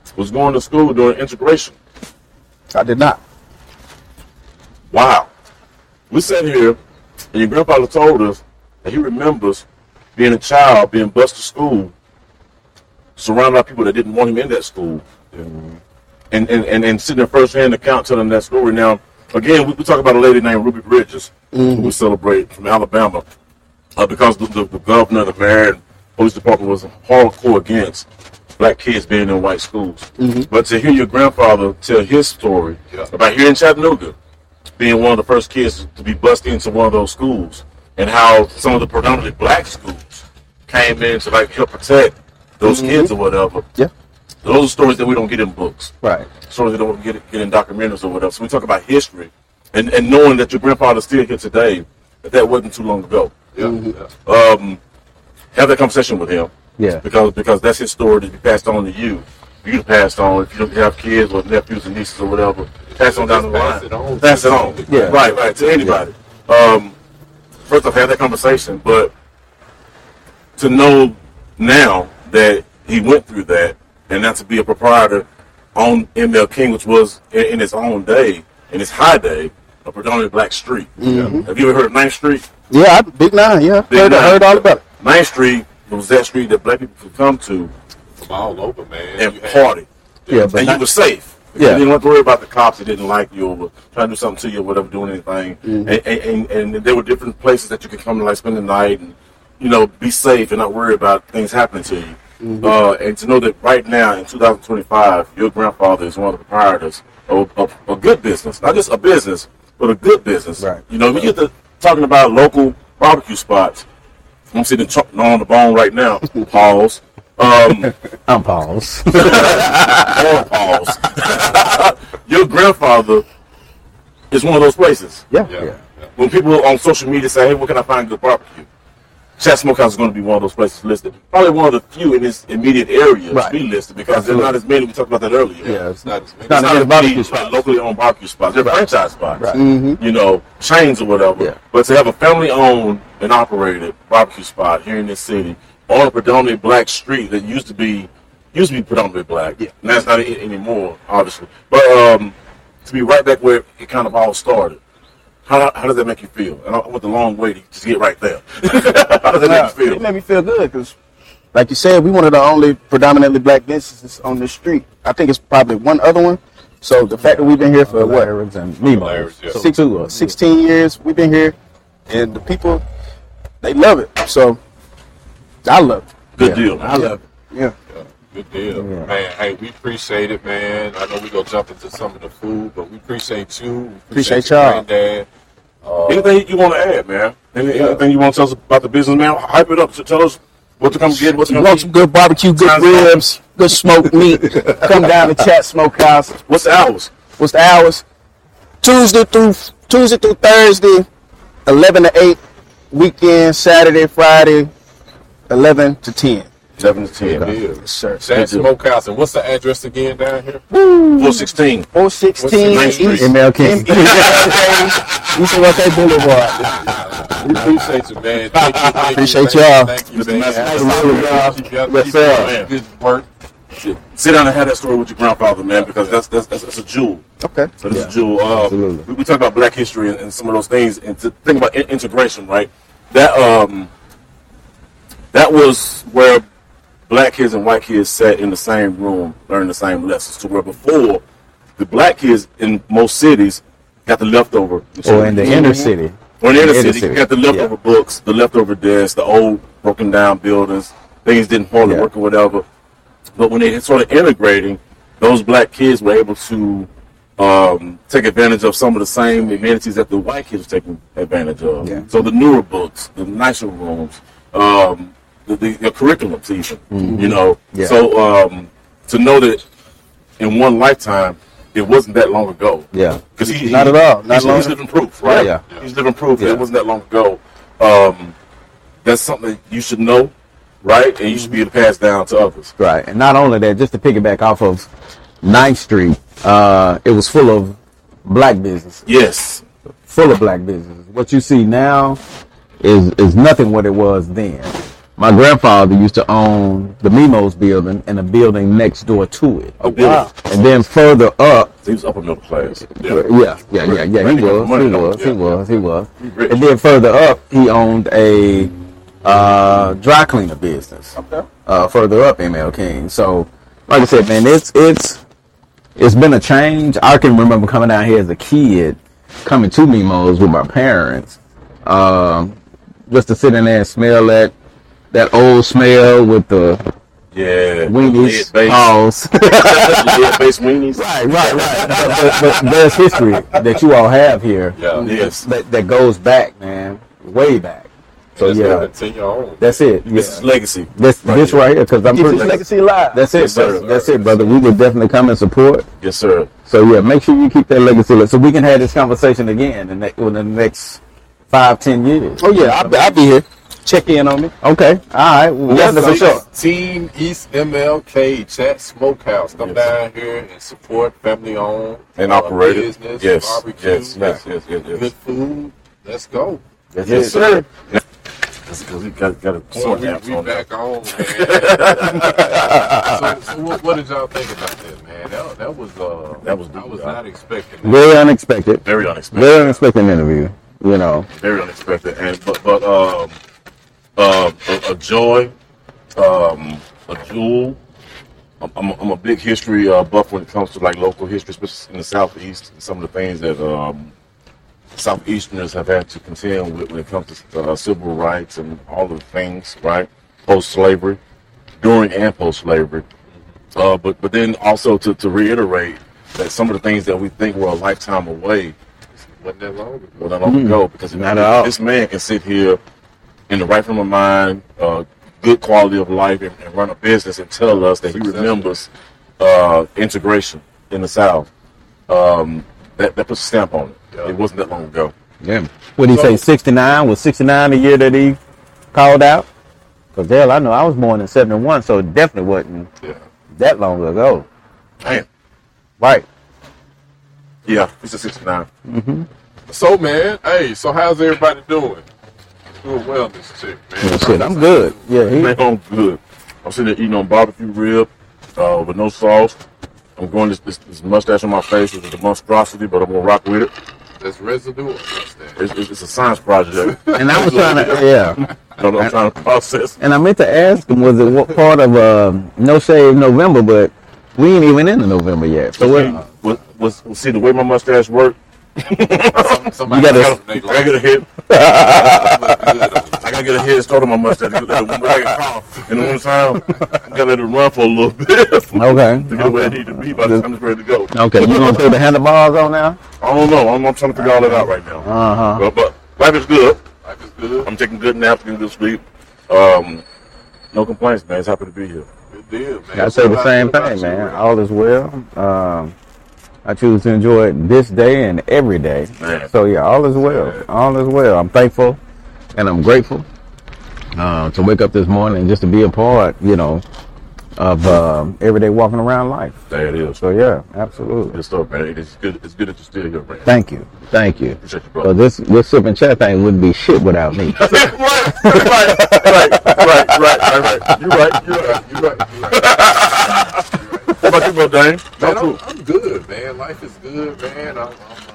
was going to school during integration. I did not. Wow. We sat here, and your grandfather told us that he remembers being a child, being bused to school, surrounded by people that didn't want him in that school. And sitting in first-hand account telling that story. Now, again, we talk about a lady named Ruby Bridges, who we celebrate from Alabama, because the governor, the mayor, and police department was hardcore against black kids being in white schools. But to hear your grandfather tell his story about here in Chattanooga, being one of the first kids to be bused into one of those schools, and how some of the predominantly black schools came in to like help protect those kids or whatever. Yeah. Those are stories that we don't get in books. Right. Stories that don't get in documentaries or whatever. So we talk about history, and knowing that your grandfather's still here today, that wasn't too long ago. Have that conversation with him. Yeah. Because that's his story to be passed on to you. For you to pass on. If you don't have kids or nephews and nieces or whatever, pass on down the line. Pass it on. Yeah. Right, to anybody. First off, have that conversation, but to know now that he went through that, and not to be a proprietor on ML King, which was in its own day, in its high day, a predominantly black street. Have you ever heard of 9th Street? Yeah, Big Nine, yeah. Heard all about it. 9th Street was that street that black people could come to from all over, man, and party. Yeah, but and you were safe. Yeah. You didn't have to worry about the cops that didn't like you or were trying to do something to you or whatever, doing anything. And there were different places that you could come and like spend the night and, you know, be safe and not worry about things happening to you. And to know that right now in 2025, your grandfather is one of the proprietors of a good business, not just a business, but a good business. Right. You know, we get to talking about local barbecue spots. I'm sitting on the bone right now. Pause. I'm pause. Pause. Your grandfather is one of those places. Yeah. When people on social media say, "Hey, where can I find good barbecue?" Chat Smokehouse is going to be one of those places listed. Probably one of the few in this immediate area to be listed because there's not as many. We talked about that earlier. Yeah, it's not as many. It's not as many locally owned barbecue spots. They're franchise spots. Right. You know, chains or whatever. Yeah. But to have a family-owned and operated barbecue spot here in this city on a predominantly black street that used to be predominantly black. Yeah. And that's not it anymore, obviously. But to be right back where it kind of all started. How does that make you feel? And I went the long way to just get right there. How does that make you feel? It made me feel good because, like you said, we one of the only predominantly black businesses on this street. I think it's probably one other one. So the fact that we've been here for what? 16 years we've been here, and the people, they love it. So I love it. Good deal. I love it. Yeah. Good deal. Yeah. Man, hey, we appreciate it, man. I know we're going to jump into some of the food, but we appreciate you. We appreciate y'all. Granddad. Anything you want to add, man? Anything you want to tell us about the business, man? Hype it up. So tell us what to come get. What to come want some good barbecue, good ribs, good smoked meat. Come down to Chat Smokehouse. What's the hours? What's the hours? Tuesday through Thursday, 11 to 8. Weekend, Saturday, Friday, 11 to 10. 7 to 10. Yes, sir. Chat Smokehouse. And what's the address again down here? 416. 416 9th Street. ML King. East Rockaway Boulevard. We appreciate you, man. Thank you. Appreciate y'all. Thank you, man. Yes, sir. Good work. Sit down and have that story with your grandfather, man, because that's a jewel. Okay. So that's a jewel. We talk about black history and some of those things, and to think about integration, right? That was where black kids and white kids sat in the same room, learning the same lessons. To where before, the black kids in most cities got the leftover. Or in the inner city. Or in the inner city, you got the leftover books, the leftover desks, the old broken down buildings. Things didn't hardly work or whatever. But when they started integrating, those black kids were able to take advantage of some of the same amenities that the white kids were taking advantage of. Yeah. So the newer books, the nicer rooms, the curriculums even, you know. Yeah. So to know that in one lifetime, it wasn't that long ago. Yeah. Because not at all. He's living proof, right? Yeah. He's living proof that it wasn't that long ago. That's something that you should know, right? And you should be able to pass down to others. Right. And not only that, just to piggyback off of 9th Street, it was full of black businesses. Yes. Full of black businesses. What you see now is nothing what it was then. My grandfather used to own the Mimos building and the building next door to it. Oh, wow. And then further up, he was upper middle class. Yeah. He was. And then further up, he owned a dry cleaner business. Okay. Further up, ML King. So, like I said, man, it's been a change. I can remember coming down here as a kid, coming to Mimos with my parents, just to sit in there and smell that old smell with the weenies, balls. Lead-based weenies. Right. But there's history that you all have here. Yeah. Yes. That goes back, man, way back. So continue on. That's it. This is legacy. This right here, because I'm Keep pretty this legacy alive. That's it, Yes, sir. That's it, brother. We would definitely come and support. Yes, sir. So yeah, make sure you keep that legacy alive, so we can have this conversation again in the next 5-10 years. Oh yeah, I'll be here. Check in on me. Okay. All right. Well, definitely for sure. Team East MLK Chat Smokehouse. Come down here and support family owned And operated. business, Yes. barbecue, Yes. good food. Let's go. Yes, sir. Because we got a sword naps We on that. back on, man. so what did y'all think about that, man? That was I was not expecting that. Very unexpected. Very unexpected. Very unexpected interview. You know. Very unexpected. And but a joy, a jewel. I'm a big history buff when it comes to like local history, especially in the Southeast. Some of the things that Southeasterners have had to contend with when it comes to civil rights and all of the things, right? Post-slavery, during and post-slavery. But then also to reiterate that some of the things that we think were a lifetime away Wasn't that long ago? well, not long ago, because Not at all. this man can sit here in the right frame of mind, good quality of life, and run a business and tell us that he remembers integration in the South. That puts a stamp on it. Yeah. It wasn't that long ago. Yeah. What did he say? 69? Was 69 the year that he called out? Because hell, I know I was born in 71, so it definitely wasn't that long ago. Damn. Right. Yeah, he's a 69. So man, so how's everybody doing? Doing well in this chick, man. Well, shit, I'm good. Yeah, Man, I'm good. I'm sitting there eating on barbecue rib with no sauce. I'm growing this mustache on my face, which is a monstrosity, but I'm going to rock with it. That's residue. It's a science project. And I was trying to, I'm trying to process. And I meant to ask him, was it what part of No Shave November, but we ain't even into November yet. So See, the way my mustache works, Somebody You gotta- else, they I gotta like, get a hit. I gotta get a head start on my mustache. In the winter time, I gotta let it run for a little bit to okay. get where I need to be by the time it's ready to go. Okay, you gonna throw the handlebars on now? I don't know. I'm trying to figure all that out right now. But life is good. life is good. I'm taking good naps, getting good sleep. No complaints, man. It's happy to be here. Good deal, man. I say the same thing, man. All is well. I choose to enjoy it this day and every day. Man. So yeah, all is well. All is well. I'm thankful and I'm grateful to wake up this morning and just to be a part, of everyday walking around life. There it is. So yeah, absolutely. Good stuff, man. It's good that you're still here, man. Thank you. Appreciate you, So brother. this sip and chat thing wouldn't be shit without me. right. You're right. How about you, bro, Dane? Man, I'm good, man. Life is good, man. I'm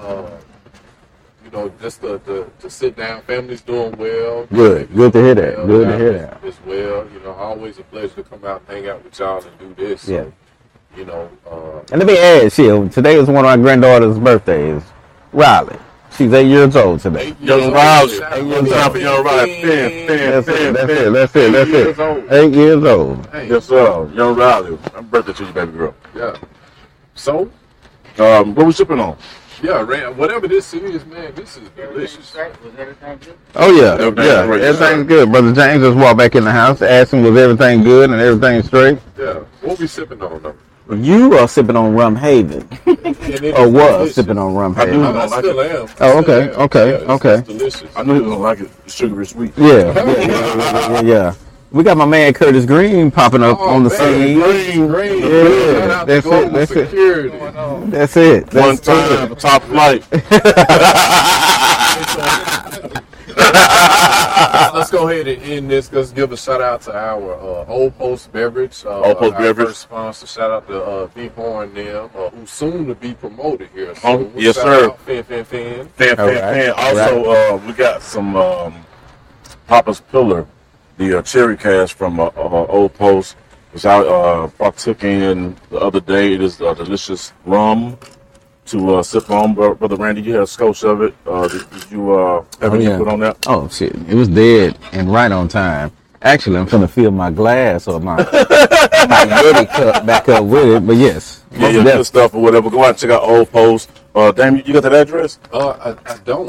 just to sit down. Family's doing well. Good to hear that. Good to hear that. As well, always a pleasure to come out and hang out with y'all and do this. Yeah. So, And let me add, shit, today was one of my granddaughter's birthdays. Riley. She's 8 years old today. 8 Young years Riley. old. Time for Young Riley. That's That's it. 8 years old. 8 years old. Hey, Yes, sir. Young Riley. Happy birthday to you, baby girl. yeah. So, What we sipping on? yeah, whatever this is, man, this is delicious. Oh yeah, Everything's great. everything's good. Brother James just walked back in the house, asked him was everything good and everything straight. Yeah. What we sipping on, though? You are sipping on Rum Haven, And it or is was delicious. sipping on Rum I do. Haven. I still am. Oh, okay, Still am. okay, Yeah, it's okay. delicious. I knew he was gonna like it. It's sugary sweet. Yeah. We got my man Curtis Green popping up on the scene. Green. Yeah, Shout out to that's it, Global that's it. Security. That's it. One That's time, top flight. Let's go ahead and end this. Let's give a shout out to our Old Post Beverage. Old Post Beverage. First sponsor. Shout out to B-Horn them, who's soon to be promoted here. So yes, sir. Fan. Also, we got some Papa's Pillar, the cherry cash from Old Post, which I partook in the other day. It is delicious rum to sip on. Brother Randy, you had a scotch of it. Did you have any input on that? Oh, shit. It was dead and right on time. Actually, I'm trying to fill my glass or my Yeti cup back up with it, but yes. Yeah, good stuff or whatever. Go out and check out Old Post. Damn, you got that address? I don't.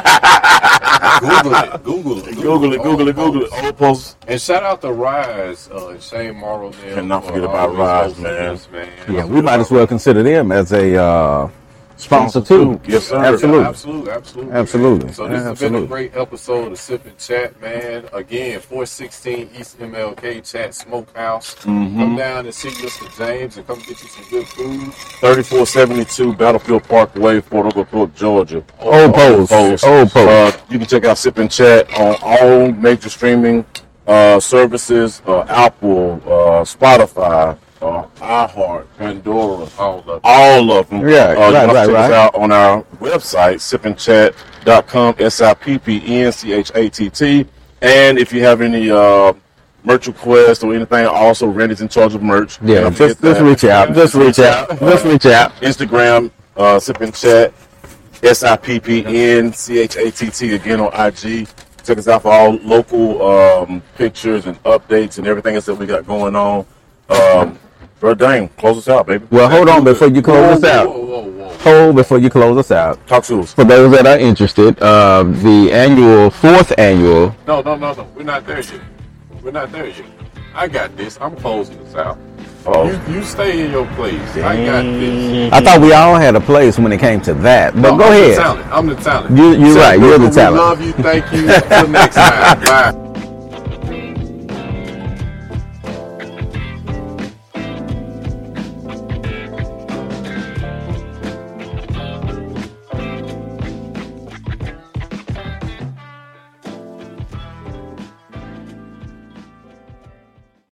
Google it. Old Post. And shout out to Rise, Shane Morrow. Cannot forget about Rise, man. Yeah, we might as well consider them as a sponsor too. Yes, sir. Absolutely. So this has been a great episode of Sip and Chat, man. Again, 416 East MLK Chat Smokehouse. Come down and see Mr. James and come get you some good food. 3472 Battlefield Parkway, Fort Oglethorpe, Georgia. Old Post. You can check out Sip and Chat on all major streaming services, Apple, Spotify, iHeart, Pandora, all of them. Yeah, check us out on our website, sipandchat.com, SIPPNCHATT. And if you have any merch requests or anything, also Randy's in charge of merch. Yeah, just reach out. Instagram, Sip and Chat, SIPPNCHATT, again on IG. Check us out for all local pictures and updates and everything else that we got going on. Bro, Dane, close us out, baby. Well, hold on before you close us out. Hold before you close us out. Talk to us. For those that are interested, the fourth annual. No. We're not there yet. I got this. I'm closing this out. You stay in your place. I got this. I thought we all had a place when it came to that. But go ahead. I'm the talent. You're right. You're the talent. We love you. Thank you. Until next time. Bye.